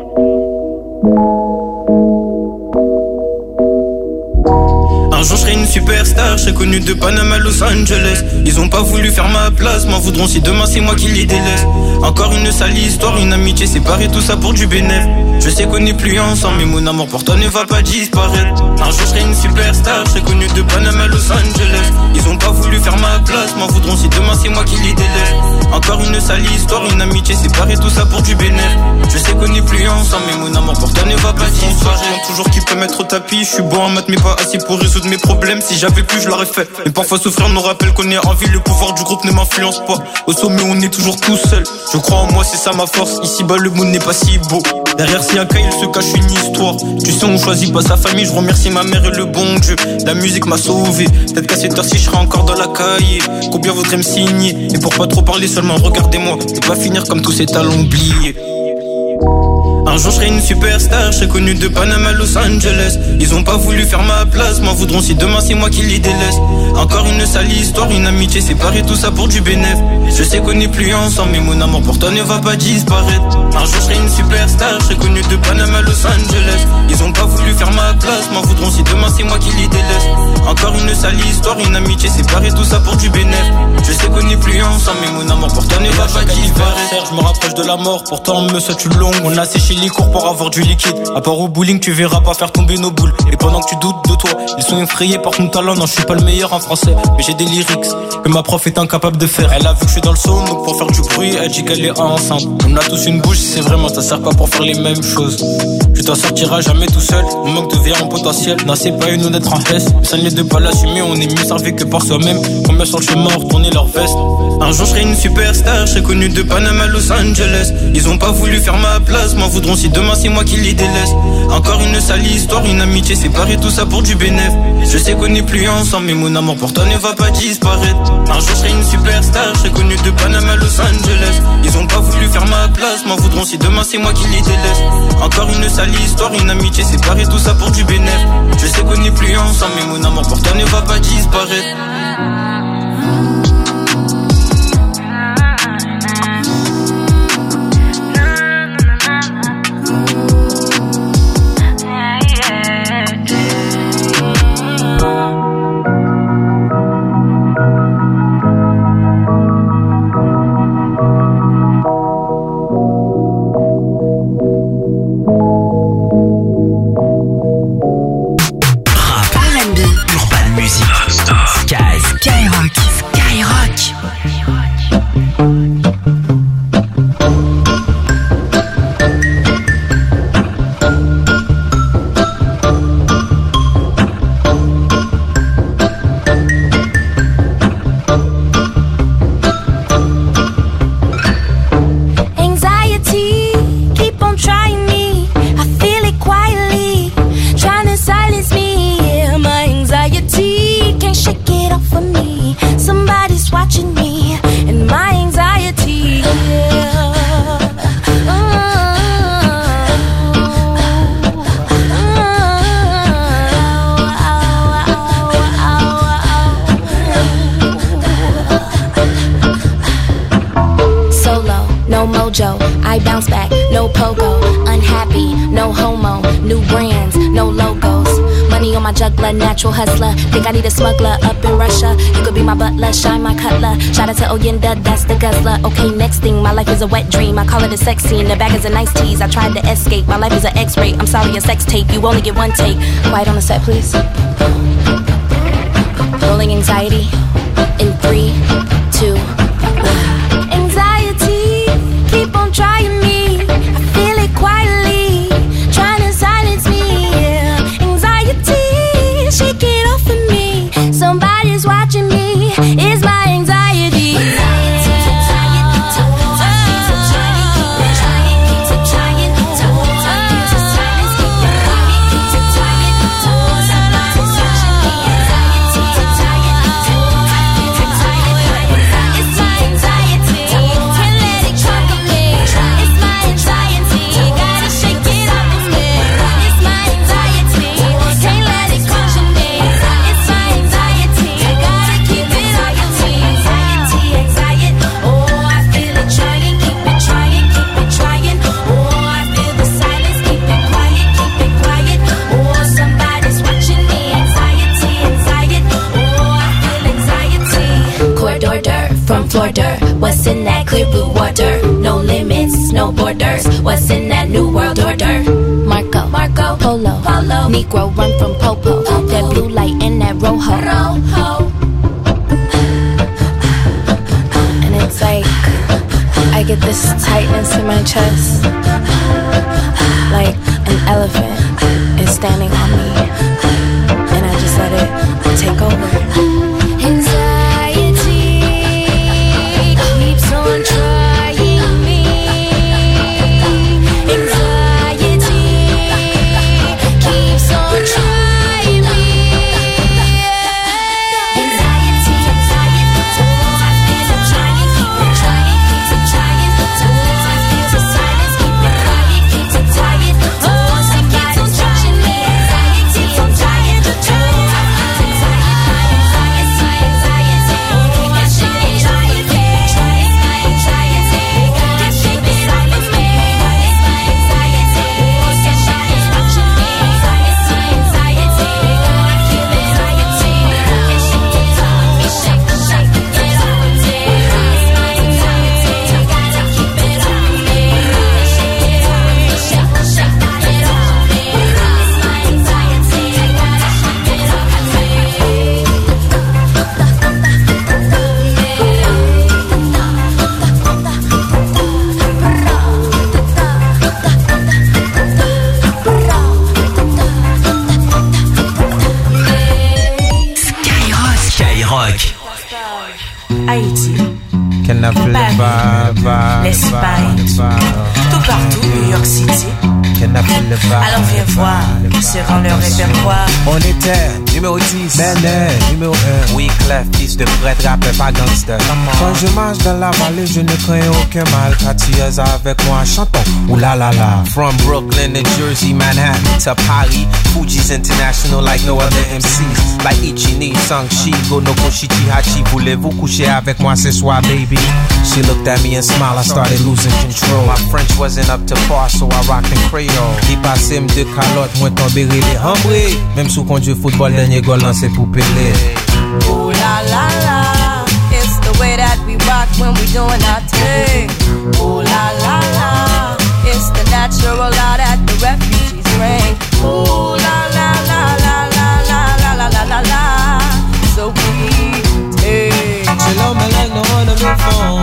[SPEAKER 22] Un jour je serai une superstar, je serai connu de Panama à Los Angeles. Ils ont pas voulu faire ma place, m'en voudront si demain c'est moi qui les délaisse. Encore une sale histoire, une amitié séparée, tout ça pour du bénéf. Je sais qu'on n'est plus ensemble, mais mon amour pour toi ne va pas disparaître. Un jour je serai une superstar, je serai connu de Panama à Los Angeles. Ils ont pas voulu faire ma place, m'en voudront si demain c'est moi qui les délaisse. Encore une sale histoire, une amitié séparée, tout ça pour du bénéf. Je sais qu'on n'est plus ensemble, mais mon amour pour toi ne va pas disparaître. Toujours qui peut mettre au tapis, je suis bon en maths mais pas assez pour résoudre mes problèmes. Si j'avais pu je l'aurais fait, mais parfois souffrir nous rappelle qu'on est en vie. Le pouvoir du groupe ne m'influence pas, au sommet on est toujours tout seul. Je crois en moi, c'est ça ma force, ici bas le monde n'est pas si beau. Derrière si un cas il se cache une histoire. Tu sais on choisit pas sa famille, je remercie ma mère et le bon Dieu. La musique m'a sauvé, peut-être qu'à cette heure-ci je serai encore dans la cahier. Combien voudrait me signer, et pour pas trop parler seulement regardez-moi, et pas finir comme tous ces talents oubliés. Un jour je serai une superstar, je serai connu de Panama à Los Angeles. Ils ont pas voulu faire ma place, m'en voudront si demain c'est moi qui les délaisse. Encore une sale histoire, une amitié séparée, tout ça pour du bénéf. Je sais qu'on n'est plus ensemble, mais mon amour pour toi ne va pas disparaître. Un jour je serai une superstar, je serai connu de Panama à Los Angeles. Ils ont pas voulu faire ma place, m'en voudront si demain c'est moi qui les délaisse. Encore une sale histoire, une amitié séparée, tout ça pour du bénéf. Je sais qu'on n'est plus ensemble, mais mon amour pour toi ne va pas disparaître. Je me rapproche de la mort, pourtant me souhaite une longue. On a séché les cours pour avoir du liquide. À part au bowling, tu verras pas faire tomber nos boules. Et pendant que tu doutes de toi, ils sont effrayés par ton talent. Non, je suis pas le meilleur en français, mais j'ai des lyrics que ma prof est incapable de faire. Elle a vu que je suis dans le son, donc pour faire du bruit, elle dit qu'elle est enceinte. On a tous une bouche, c'est vraiment, ça sert pas pour faire les mêmes choses. Tu t'en sortiras jamais tout seul, on manque de verre en potentiel. Non, c'est pas une ou d'être en hesse. Ça n'est de pas l'assumer, on est mieux servi que par soi-même. Combien sur le chemin retourner leur veste. Un jour je serai une superstar, je serai connu de Panama à Los Angeles. Ils ont pas voulu faire ma place, m'en voudront si demain c'est moi qui les délaisse. Encore une sale histoire, une amitié séparée, tout ça pour du bénéf. Je sais qu'on n'est plus ensemble, mais mon amour pour toi ne va pas disparaître. Un jour je serai une superstar, je serai connu de Panama à Los Angeles. Ils ont pas voulu faire ma place, m'en voudront si demain c'est moi qui les délaisse. Encore une sale histoire, une amitié séparée, tout ça pour du bénéf. Je sais qu'on n'est plus ensemble, mais mon amour pour toi ne va pas disparaître.
[SPEAKER 3] I bounce back, no pogo, unhappy, no homo, new brands, no logos. Money on my juggler, natural hustler. Think I need a smuggler up in Russia. You could be my butler, shine my cutler. Shout out to Oyenda, that's the guzzler. Okay, next thing, my life is a wet dream. I call it a sex scene. The bag is a nice tease. I tried to escape. My life is an X-ray. I'm sorry, a sex tape. You only get one take. Quiet on the set, please. Rolling anxiety in three, two, one. Anxiety, keep on trying me. I feel it quietly, trying to silence me. Yeah. Anxiety, shake it off of me. Somebody's watching me. It's my anxiety. Negro run from Popo. That blue light and that Rojo. And it's like I get this tightness in my chest, like an elephant is standing on me, and I just let it take over. Anxiety keeps on trying me. Anxiety keeps on trying me. Anxiety, anxiety, so I feel I'm trying, keep on trying, keep on trying. So I feel the silence, keep it quiet, keeps it tired. Oh, somebody's touching me. Anxiety, anxiety, so I feel
[SPEAKER 2] Haïti,
[SPEAKER 5] Paris,
[SPEAKER 2] l'Espagne, tout partout, New York City. Alors viens voir, seront leur répertoire.
[SPEAKER 5] On était numéro dix, Benet, numéro un. Oui, Clef, fils de prêtre, rappeur, pas gangster. Quand je marche dans la vallée, je ne crains aucun mal. Catieuse avec moi, chantons, oulalala. From Brooklyn to Jersey, Manhattan to Paris, Fuji's international like no other M Cs. Like Ichini, Sangchi, Gonoko, Shichihachi. Voulez-vous coucher avec moi ce soir, baby? She looked at me and smiled, I started losing control. My French wasn't up to par, so I rocked in Creole. Li passe m de calotte, moi tomber les hambrés. Même sous conduit football, dernier goal lancé pour Pelé.
[SPEAKER 2] Ooh la la la, it's the way that we rock when we doing our thing. Ooh la la la, it's the natural law that the refugees bring. Ooh la la la la la la la la la la, so we take.
[SPEAKER 5] She love me like no other before.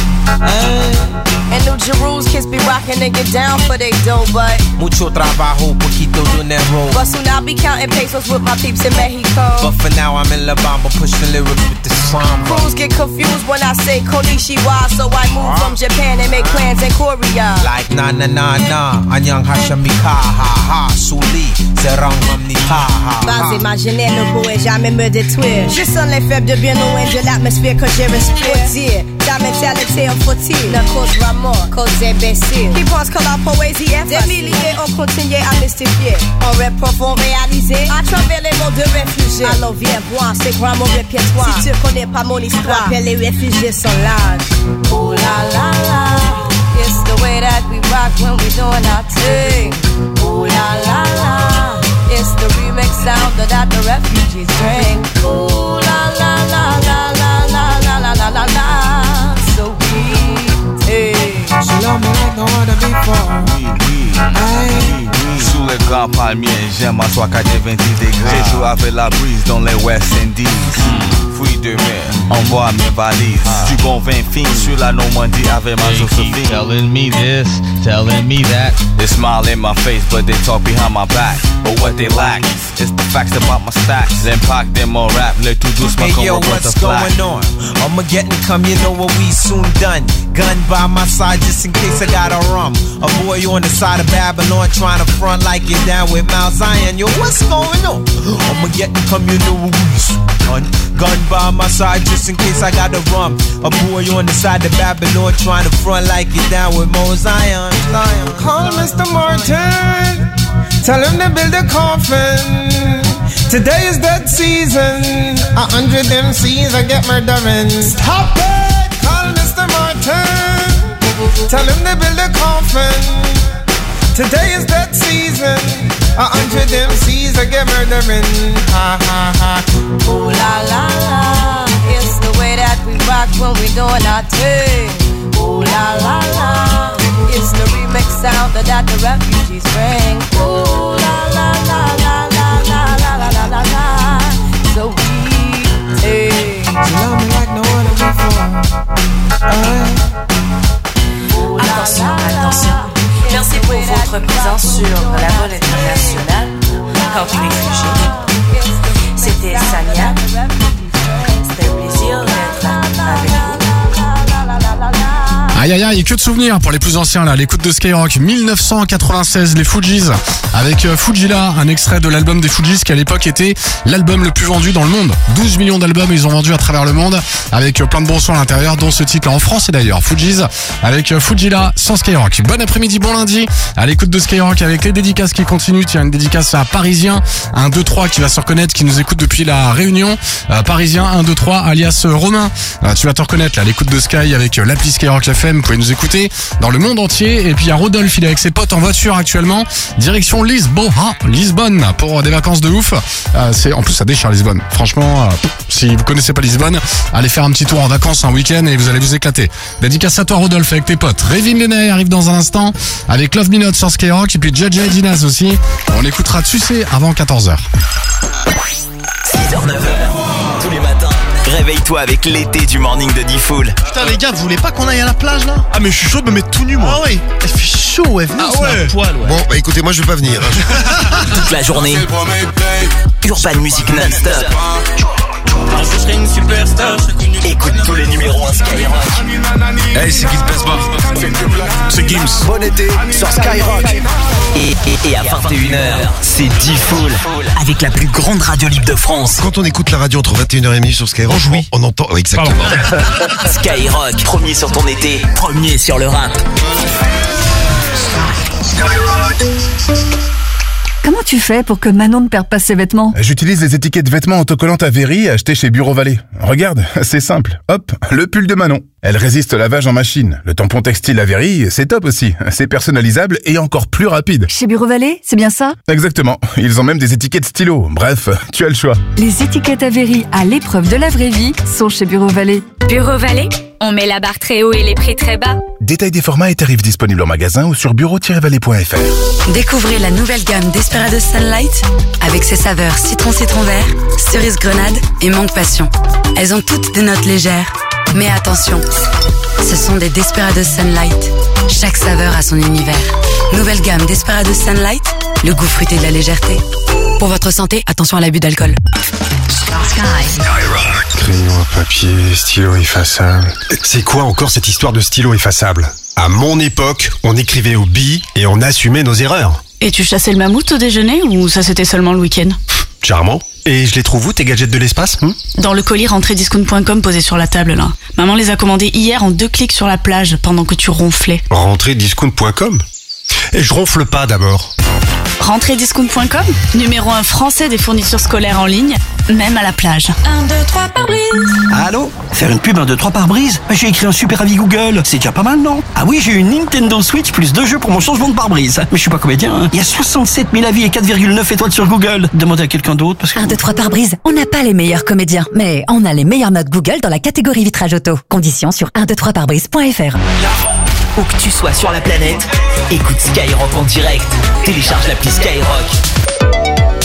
[SPEAKER 2] And New Jerusalem kids be rockin' and get down for they dough, but
[SPEAKER 5] mucho trabajo, poquito dinero.
[SPEAKER 2] But soon I'll be counting pesos with my peeps in Mexico.
[SPEAKER 5] But for now I'm in La Bamba, pushing lyrics with the samba.
[SPEAKER 2] Crews get confused when I say Konishiwa, so I move huh? from Japan and make plans in Korea.
[SPEAKER 5] Like na na na na, Anyang Hashemika, ha ha, Souli, Zerang Mamni, ha ha.
[SPEAKER 2] Bas imaginaire ne pourrait jamais me détruire. Je sens les faibles de bien loin de l'atmosphère que je respire. Dire, ta mentalité en faut-il ne causera mort, cause imbécile. Qui pense que la poésie est facile. Des milliers ont continué à mystifier. En rap profond réalisé à travers les mots de réfugiés. Alors viens voir, c'est grand mon répertoire. Si tu connais pas mon histoire, rappelle les réfugiés sont larges. Ooh la la la, it's the way that we rock when we doing our thing. Ooh la la la, it's the remix sound that the refugees bring. Ooh la la la la la la la la la la la, so we take.
[SPEAKER 5] She love me like no other before.
[SPEAKER 23] Oui, oui, oui, oui. Sous les grands palmiers, j'aime m'asseoir qu'à quatre-vingt-dix degrés. Je joue avec la brise dans les West Indies. Fruits de mer, envoie mes valises. Du bon vin fin sur la Normandie avec ma Josephine.
[SPEAKER 24] They keep telling me this, telling me that.
[SPEAKER 23] They smile in my face, but they talk behind my back. But what they lack is the facts about my stacks. L'impact de mon rap, le tout doucement
[SPEAKER 5] hey yo, what's going on? Armageddon come, you know what we soon done. Gun by my side just in case I got a rum. A boy on the side of Babylon trying to front like you're down with Mount Zion. Yo, what's going on? Armageddon come, you know what we soon done. Gun by my side just in case I got a rum. A boy on the side of Babylon trying to front like you're down with Mount Zion. Zion. Call Mister Martin, tell him to build a coffin. Today is that season. A hundred M Cs I get murdering. Stop it! Call Mister Martin, tell him to build a coffin. Today is that season. A hundred M Cs I get murdering. Ha ha ha.
[SPEAKER 2] Ooh la la la, it's the way that we rock when we doing our thing. Ooh la la la, it's the remix sound that the refugees bring. Ooh la la la la.
[SPEAKER 7] Attention, attention. Merci pour votre présence sur la voie internationale. Country Réfugiés. C'était Sania. C'était un plaisir d'être avec vous.
[SPEAKER 1] Aïe aïe aïe, que de souvenirs pour les plus anciens là, l'écoute de Skyrock. Dix-neuf cent quatre-vingt-seize, les Fugees avec Fujila, un extrait de l'album des Fugees qui à l'époque était l'album le plus vendu dans le monde. douze millions d'albums ils ont vendu à travers le monde avec plein de bons sons à l'intérieur, dont ce titre là en France et d'ailleurs Fugees avec Fujila sans Skyrock. Bon après-midi, bon lundi à l'écoute de Skyrock avec les dédicaces qui continuent. Il y a une dédicace à Parisien, un deux trois qui va se reconnaître, qui nous écoute depuis la Réunion. euh, Parisien un deux trois alias Romain, euh, tu vas te reconnaître là à l'écoute de Sky avec euh, l'appli Skyrock F M. Vous pouvez nous écouter dans le monde entier. Et puis il y a Rodolphe, il est avec ses potes en voiture actuellement, direction Lisbonne, Lisbonne pour des vacances de ouf. Euh, c'est en plus ça déchire Lisbonne. Franchement, euh, si vous connaissez pas Lisbonne, allez faire un petit tour en vacances un week-end et vous allez vous éclater. Dédicace à toi Rodolphe avec tes potes. Révin Lenay arrive dans un instant avec Love Me Not sur Skyrock et puis J J et Dinaz aussi. On écoutera Tucé avant quatorze heures.
[SPEAKER 8] six heures neuf heures, tous les matins. Réveille-toi avec l'été du morning de D-Fool.
[SPEAKER 9] Putain les gars, vous voulez pas qu'on aille à la plage là?
[SPEAKER 12] Ah mais je suis chaud de me mettre tout nu moi.
[SPEAKER 9] Ah ouais, il fait chaud, ouais, venez,
[SPEAKER 12] ah ouais.
[SPEAKER 9] À poil, ouais.
[SPEAKER 12] Bon bah écoutez, moi je vais pas venir.
[SPEAKER 8] Toute la journée, Urban Music non-stop.
[SPEAKER 22] Je serai une superstar.
[SPEAKER 8] Écoute tous les numéros un Skyrock.
[SPEAKER 12] Hey, c'est qui se passe pas? C'est Gims.
[SPEAKER 8] Bon été sur Skyrock. Et, et, et à vingt et une heures, c'est D-Fool avec la plus grande radio libre de France.
[SPEAKER 12] Quand on écoute la radio entre vingt et une heures et minuit sur Skyrock, on, on entend... Oui, exactement.
[SPEAKER 8] Skyrock, premier sur ton été, premier sur le rap.
[SPEAKER 13] Comment tu fais pour que Manon ne perde pas ses vêtements?
[SPEAKER 25] J'utilise les étiquettes vêtements autocollantes Avery achetées chez Bureau Vallée. Regarde, c'est simple. Hop, le pull de Manon. Elle résiste au lavage en machine. Le tampon textile Avery, c'est top aussi. C'est personnalisable et encore plus rapide.
[SPEAKER 13] Chez Bureau Vallée, c'est bien ça?
[SPEAKER 25] Exactement. Ils ont même des étiquettes stylo. Bref, tu as le choix.
[SPEAKER 13] Les étiquettes Avery à l'épreuve de la vraie vie sont chez Bureau Vallée.
[SPEAKER 26] Bureau Vallée, on met la barre très haut et les prix très bas.
[SPEAKER 25] Détail des formats et tarifs disponibles en magasin ou sur bureau tiret vallée point f r.
[SPEAKER 27] Découvrez la nouvelle gamme Desperados Sunlight avec ses saveurs citron-citron vert, cerise grenade et mangue passion. Elles ont toutes des notes légères. Mais attention, ce sont des Desperados Sunlight. Chaque saveur a son univers. Nouvelle gamme Desperados Sunlight, le goût fruité de la légèreté. Pour votre santé, attention à l'abus d'alcool.
[SPEAKER 28] Crayon à papier, stylo effaçable. C'est quoi encore cette histoire de stylo effaçable? À mon époque, on écrivait au bi et on assumait nos erreurs.
[SPEAKER 29] Et tu chassais le mammouth au déjeuner ou ça c'était seulement le week-end?
[SPEAKER 28] Charmant. Et je les trouve où tes gadgets de l'espace hein?
[SPEAKER 29] Dans le colis rentrée discount point com posé sur la table là. Maman les a commandés hier en deux clics sur la plage pendant que tu ronflais.
[SPEAKER 28] rentrée discount point com? Et je ronfle pas d'abord.
[SPEAKER 29] rentrée discount point com, numéro un français des fournitures scolaires en ligne, même à la plage.
[SPEAKER 26] un, deux, trois par brise.
[SPEAKER 30] Allô? Faire une pub un, deux, trois par brise? J'ai écrit un super avis Google. C'est déjà pas mal, non? Ah oui, j'ai une Nintendo Switch plus deux jeux pour mon changement de pare-brise. Mais je suis pas comédien, hein. Il y a soixante-sept mille avis et quatre virgule neuf étoiles sur Google. Demandez à quelqu'un d'autre parce que...
[SPEAKER 27] un, deux, trois par brise. On n'a pas les meilleurs comédiens, mais on a les meilleures notes Google dans la catégorie vitrage auto. Conditions sur un, deux, trois par brise point f r.
[SPEAKER 8] Où que tu sois sur la planète, écoute Skyrock en direct. Télécharge l'appli Skyrock.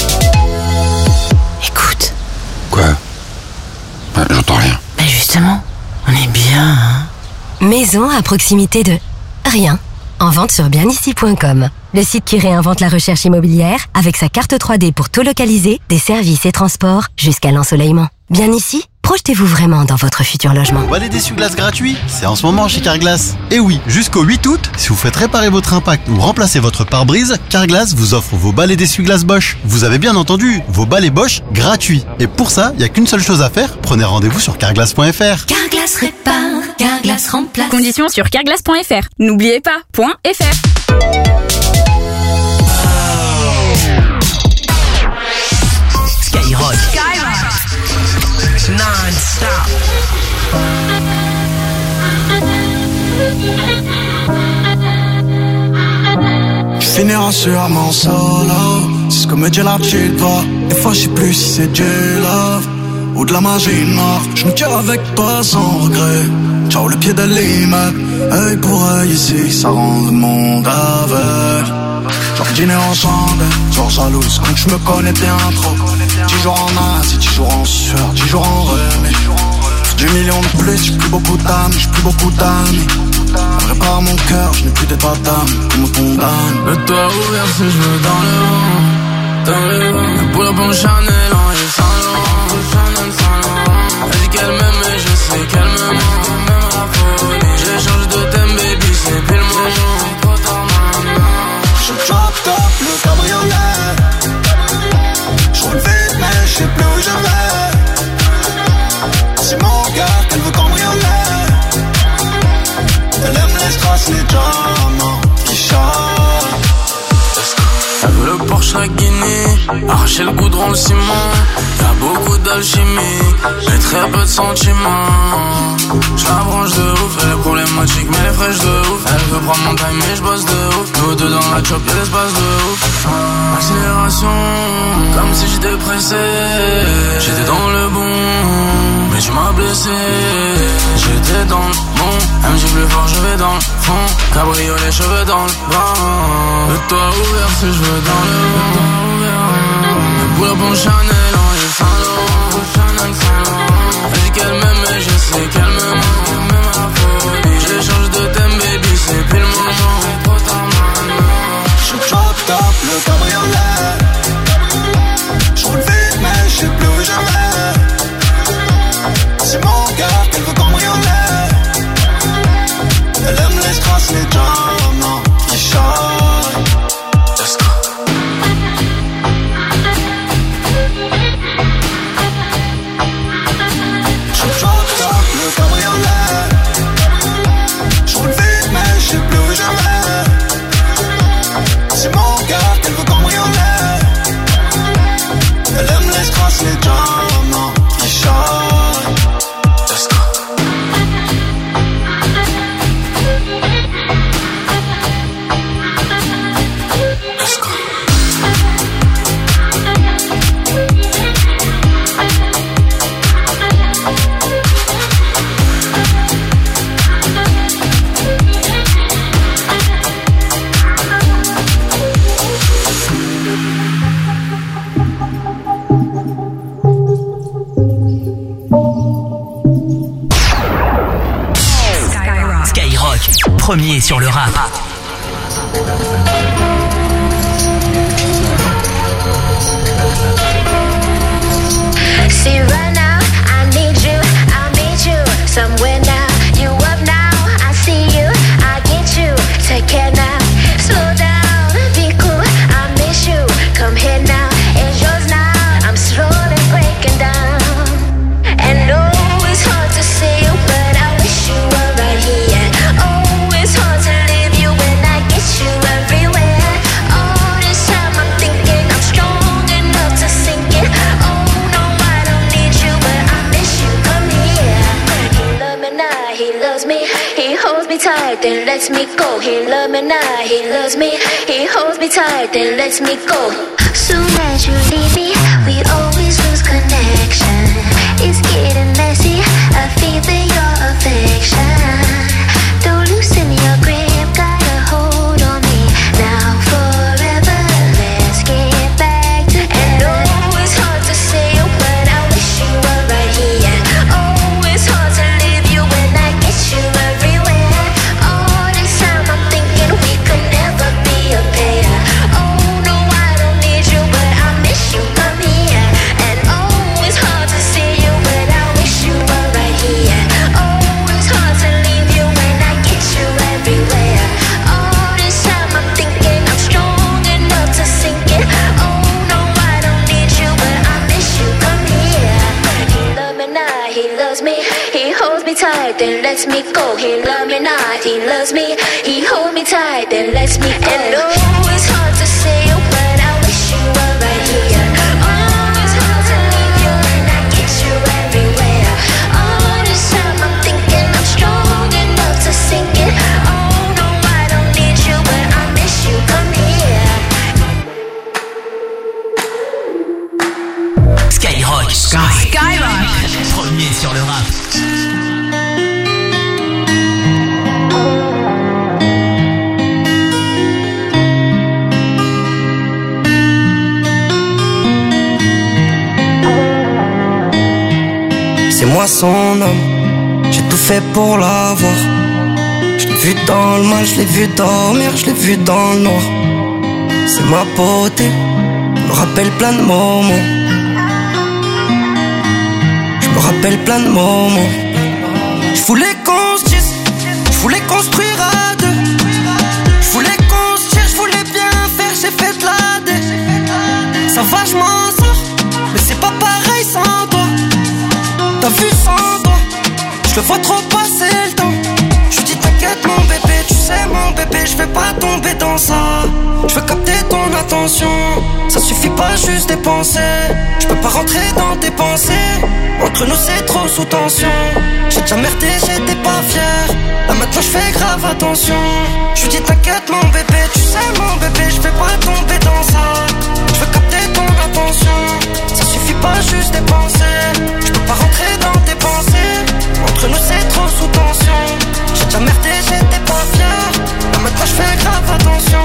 [SPEAKER 27] Écoute.
[SPEAKER 28] Quoi? Bah, j'entends rien.
[SPEAKER 27] Bah justement, on est bien, hein.
[SPEAKER 31] Maison à proximité de rien. En vente sur bien ici point com. Le site qui réinvente la recherche immobilière avec sa carte trois D pour tout localiser, des services et transports jusqu'à l'ensoleillement. Bien ici, projetez-vous vraiment dans votre futur logement.
[SPEAKER 32] Balai d'essuie-glace gratuit, c'est en ce moment chez Carglass. Et oui, jusqu'au huit août, si vous faites réparer votre impact ou remplacer votre pare-brise, Carglass vous offre vos balais d'essuie-glace Bosch. Vous avez bien entendu, vos balais Bosch gratuits. Et pour ça, il n'y a qu'une seule chose à faire, prenez rendez-vous sur carglass point f r.
[SPEAKER 26] Carglass répare, Carglass remplace. Conditions sur carglass point f r. N'oubliez pas, point .fr.
[SPEAKER 8] Skyrock.
[SPEAKER 20] Non-stop.
[SPEAKER 10] Finira sûrement solo, c'est ce que me dit la petite voix. Des fois je sais plus si c'est du love ou de la magie noire. Je me tire avec toi sans regret. Ciao le pied de l'immeuble, œil pour œil ici, ça rend le monde aveugle. Genre dîner ensemble, genre jalouse, quand je me connais bien trop. Dix jours en Asie, dix jours en sueur, dix jours en remis. J'ai un million de plus, j'ai plus beaucoup d'âme, j'ai plus beaucoup d'amis. Prépare mon cœur, je n'ai plus d'état d'âme, tout me condamne.
[SPEAKER 3] Le toit ouvert, si je veux dans le vent, dans le vent. Le pull-up en Chanel, en Yves Saint Laurent, Chanel Saint Laurent. Elle dit qu'elle m'aime, mais je sais qu'elle me ment, même la folie. J'ai changé de thème, baby, c'est plus le moment. Trop tard maintenant.
[SPEAKER 10] Je drop top le cabriolet. Je roule vite, mais je sais plus où je vais. C'est mon cœur qu'elle veut cambrioler. Elle aime les strass, les diamants qui chantent.
[SPEAKER 3] Elle veut le Porsche à Guinée, arracher le goudron, le ciment. Y'a beaucoup d'alchimie, mais très peu de sentiments. J'la branche de ouf, elle est problématique, mais elle est fraîche de ouf. Elle veut prendre mon time, mais j'bosse de ouf. Nous deux dans la chop, y'a l'espace de ouf. Accélération, comme si j'étais pressé. J'étais dans le bon, mais tu m'as blessé. J'étais dans le bon, elle me dit plus fort, je vais dans le fond. Cabriolet, cheveux dans le vent. Le toit ouvert, si je veux dans le vent. Le pull-up en Chanel, en Yves Saint Laurent, Chanel Saint Laurent. Elle dit qu'elle m'aime, mais je sais qu'elle me ment, même la folie. J'ai changé de thème, baby, c'est plus le moment. Trop tard maintenant.
[SPEAKER 10] Je drop top le cabriolet. Je roule vite, mais je sais plus où je vais. C'est mon cœur qu'elle veut cambrioler. Elle aime les strass, les diamants qui chantent.
[SPEAKER 3] Let's go.
[SPEAKER 10] Je drop top le cabriolet. Je roule vite, mais je sais plus où je vais. C'est mon cœur qu'elle veut cambrioler. Elle aime les strass, les diamants qui chantent.
[SPEAKER 3] Let's go. Let's go.
[SPEAKER 8] Skyrock, premier sur le rap.
[SPEAKER 4] See right now, I need you, I need you somewhere now. You up now, I see you, I get you. Take care now, slow down, be cool. I miss you, come here now, it's yours now. I'm slowly breaking down, and oh, it's hard to see you, but I wish you were right here. Oh, it's hard to leave you when I get you everywhere. All this time I'm thinking I'm strong enough to sink it. Oh no, I don't need you, but I miss you. Come here. He love me now, he loves me. He holds me tight, then lets me go. He love me now, he loves me. He holds me tight, then lets me go. Soon as you leave me, we always lose connection. It's getting messy, I feel that your affection. Don't loosen your grip, got a hold on me now forever. Let's get back together. And oh, it's hard to say you, but I wish you were right here. Oh, it's hard to leave you when I get you everywhere. All this time I'm thinking we could never be a pair. Oh no, I don't need you, but I miss you. Come here. And oh, it's hard to see you, but I wish you were right here. Oh, it's hard to leave you when I get you everywhere. All this time I'm thinking I'm strong enough to sink it. Oh no, I don't need you, but I miss you. Come here. He love me now, he loves me. He holds me tight, then lets me go. He love me now, he loves me. He holds me tight, then lets me go. And oh, it's hard to say you, but I wish you were right here. Oh, it's hard to leave you when I get you everywhere. All this time I'm thinking I'm strong enough to sink it. Oh no, I don't need you, but I miss you. Come here.
[SPEAKER 8] Skyrock,
[SPEAKER 4] Skyrock,
[SPEAKER 8] premier sur le rap.
[SPEAKER 6] C'est moi son homme,
[SPEAKER 5] fait pour l'avoir. Je l'ai vu dans le mal, je l'ai vu dormir, je l'ai vu dans le noir. C'est ma beauté, me rappelle plein de moments. Je me rappelle plein de moments. Je voulais qu'on se dise, je voulais construire à deux. Je voulais qu'on se tire, je voulais bien faire, j'ai fait de la dé. Ça va, je m'en sors, mais c'est pas pareil sans toi. T'as vu sans toi, je le vois trop passer le temps. Je dis t'inquiète mon bébé, tu sais mon bébé, je vais pas tomber dans ça. Je veux capter ton attention, ça suffit pas juste dépenser. Je peux pas rentrer dans tes pensées, entre nous c'est trop sous tension. J'ai déjà merdé, j'étais pas fier, là maintenant je fais grave attention. Je dis t'inquiète mon bébé, tu sais mon bébé, je vais pas tomber dans ça. Je veux capter ton attention, ça suffit pas juste dépenser. Je peux pas rentrer dans tes pensées, entre nous c'est trop sous tension. J'ai déjà merdé, j'étais pas fier, là maintenant je fais grave attention.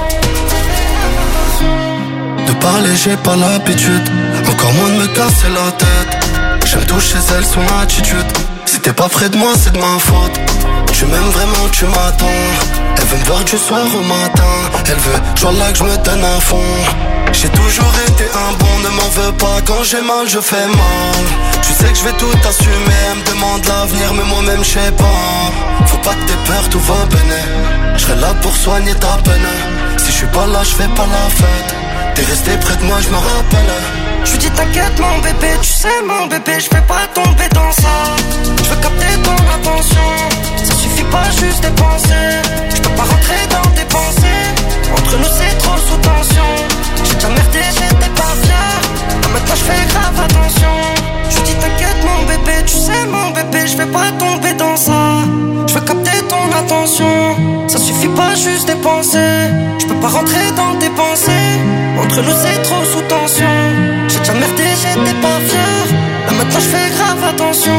[SPEAKER 5] De parler j'ai pas l'habitude, encore moins de me casser la tête. J'aime toucher celle son attitude. Si t'es pas près de moi c'est de ma faute. Tu m'aimes vraiment, tu m'attends. Elle veut me voir du soir au matin. Elle veut toujours là que je me donne à fond. J'ai toujours été un bon, ne m'en veux pas. Quand j'ai mal je fais mal. Tu sais que je vais tout assumer. Elle me demande l'avenir mais moi-même je sais pas. Faut pas que t'aies peur, tout va bien. Je serai là pour soigner ta peine. Si je suis pas là je fais pas la fête. T'es resté près de moi, je me rappelle. Je lui dis t'inquiète mon bébé, tu sais mon bébé, je vais pas tomber dans ça. Je veux capter ton attention, ça suffit pas juste dépenser. Je peux pas rentrer dans tes pensées, entre nous c'est trop sous tension. J'ai déjà merdé, j'étais pas fier, là maintenant je fais grave attention. Je lui dis t'inquiète mon bébé, tu sais mon bébé, je vais pas tomber dans ça. Je veux capter ton attention, ça suffit pas juste dépenser. Je peux pas rentrer dans tes pensées, entre nous c'est trop sous tension. J'ai déjà merdé, j'étais pas fier, là maintenant je fais grave attention.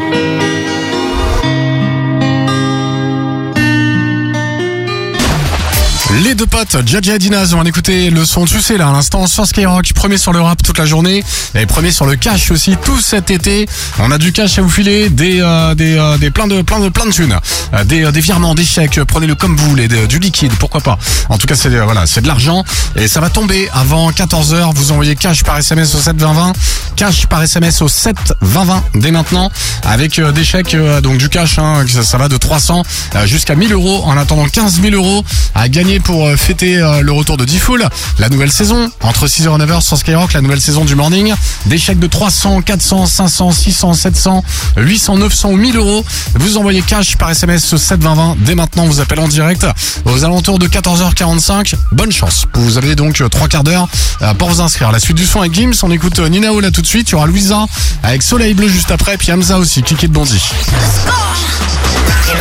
[SPEAKER 1] Les deux potes, Djadja et Dinaz, on va écouter le son, tu sais là, à l'instant sur Skyrock, premier sur le rap toute la journée, et premier sur le cash aussi tout cet été. On a du cash à vous filer, des euh, des euh, des plein de plein de plein de thunes, euh, des euh, des virements, des chèques, prenez-le comme vous voulez, de, du liquide, pourquoi pas. En tout cas, c'est euh, voilà, c'est de l'argent et ça va tomber avant quatorze heures. Vous envoyez cash par S M S au sept vingt vingt, cash par S M S au sept vingt vingt dès maintenant, avec euh, des chèques, euh, donc du cash, hein, ça, ça va de trois cents euh, jusqu'à mille euros, en attendant quinze mille euros à gagner pour fêter le retour de D-Fool, la nouvelle saison, entre six heures et neuf heures sur Skyrock, la nouvelle saison du morning. Des chèques de trois cents, quatre cents, cinq cents, six cents, sept cents, huit cents, neuf cents ou mille euros. Vous envoyez cash par S M S sept vingt vingt. Dès maintenant, vous appelez en direct aux alentours de quatorze heures quarante-cinq. Bonne chance. Vous avez donc trois quarts d'heure pour vous inscrire. La suite du son avec Gims, on écoute Ninao là tout de suite. Il y aura Louisa avec Soleil Bleu juste après, puis Hamza aussi, Kiki de Bondy.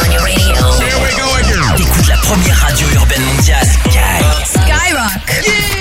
[SPEAKER 8] T'écoutes la première radio urbaine mondiale.
[SPEAKER 2] Skyrock. Yeah.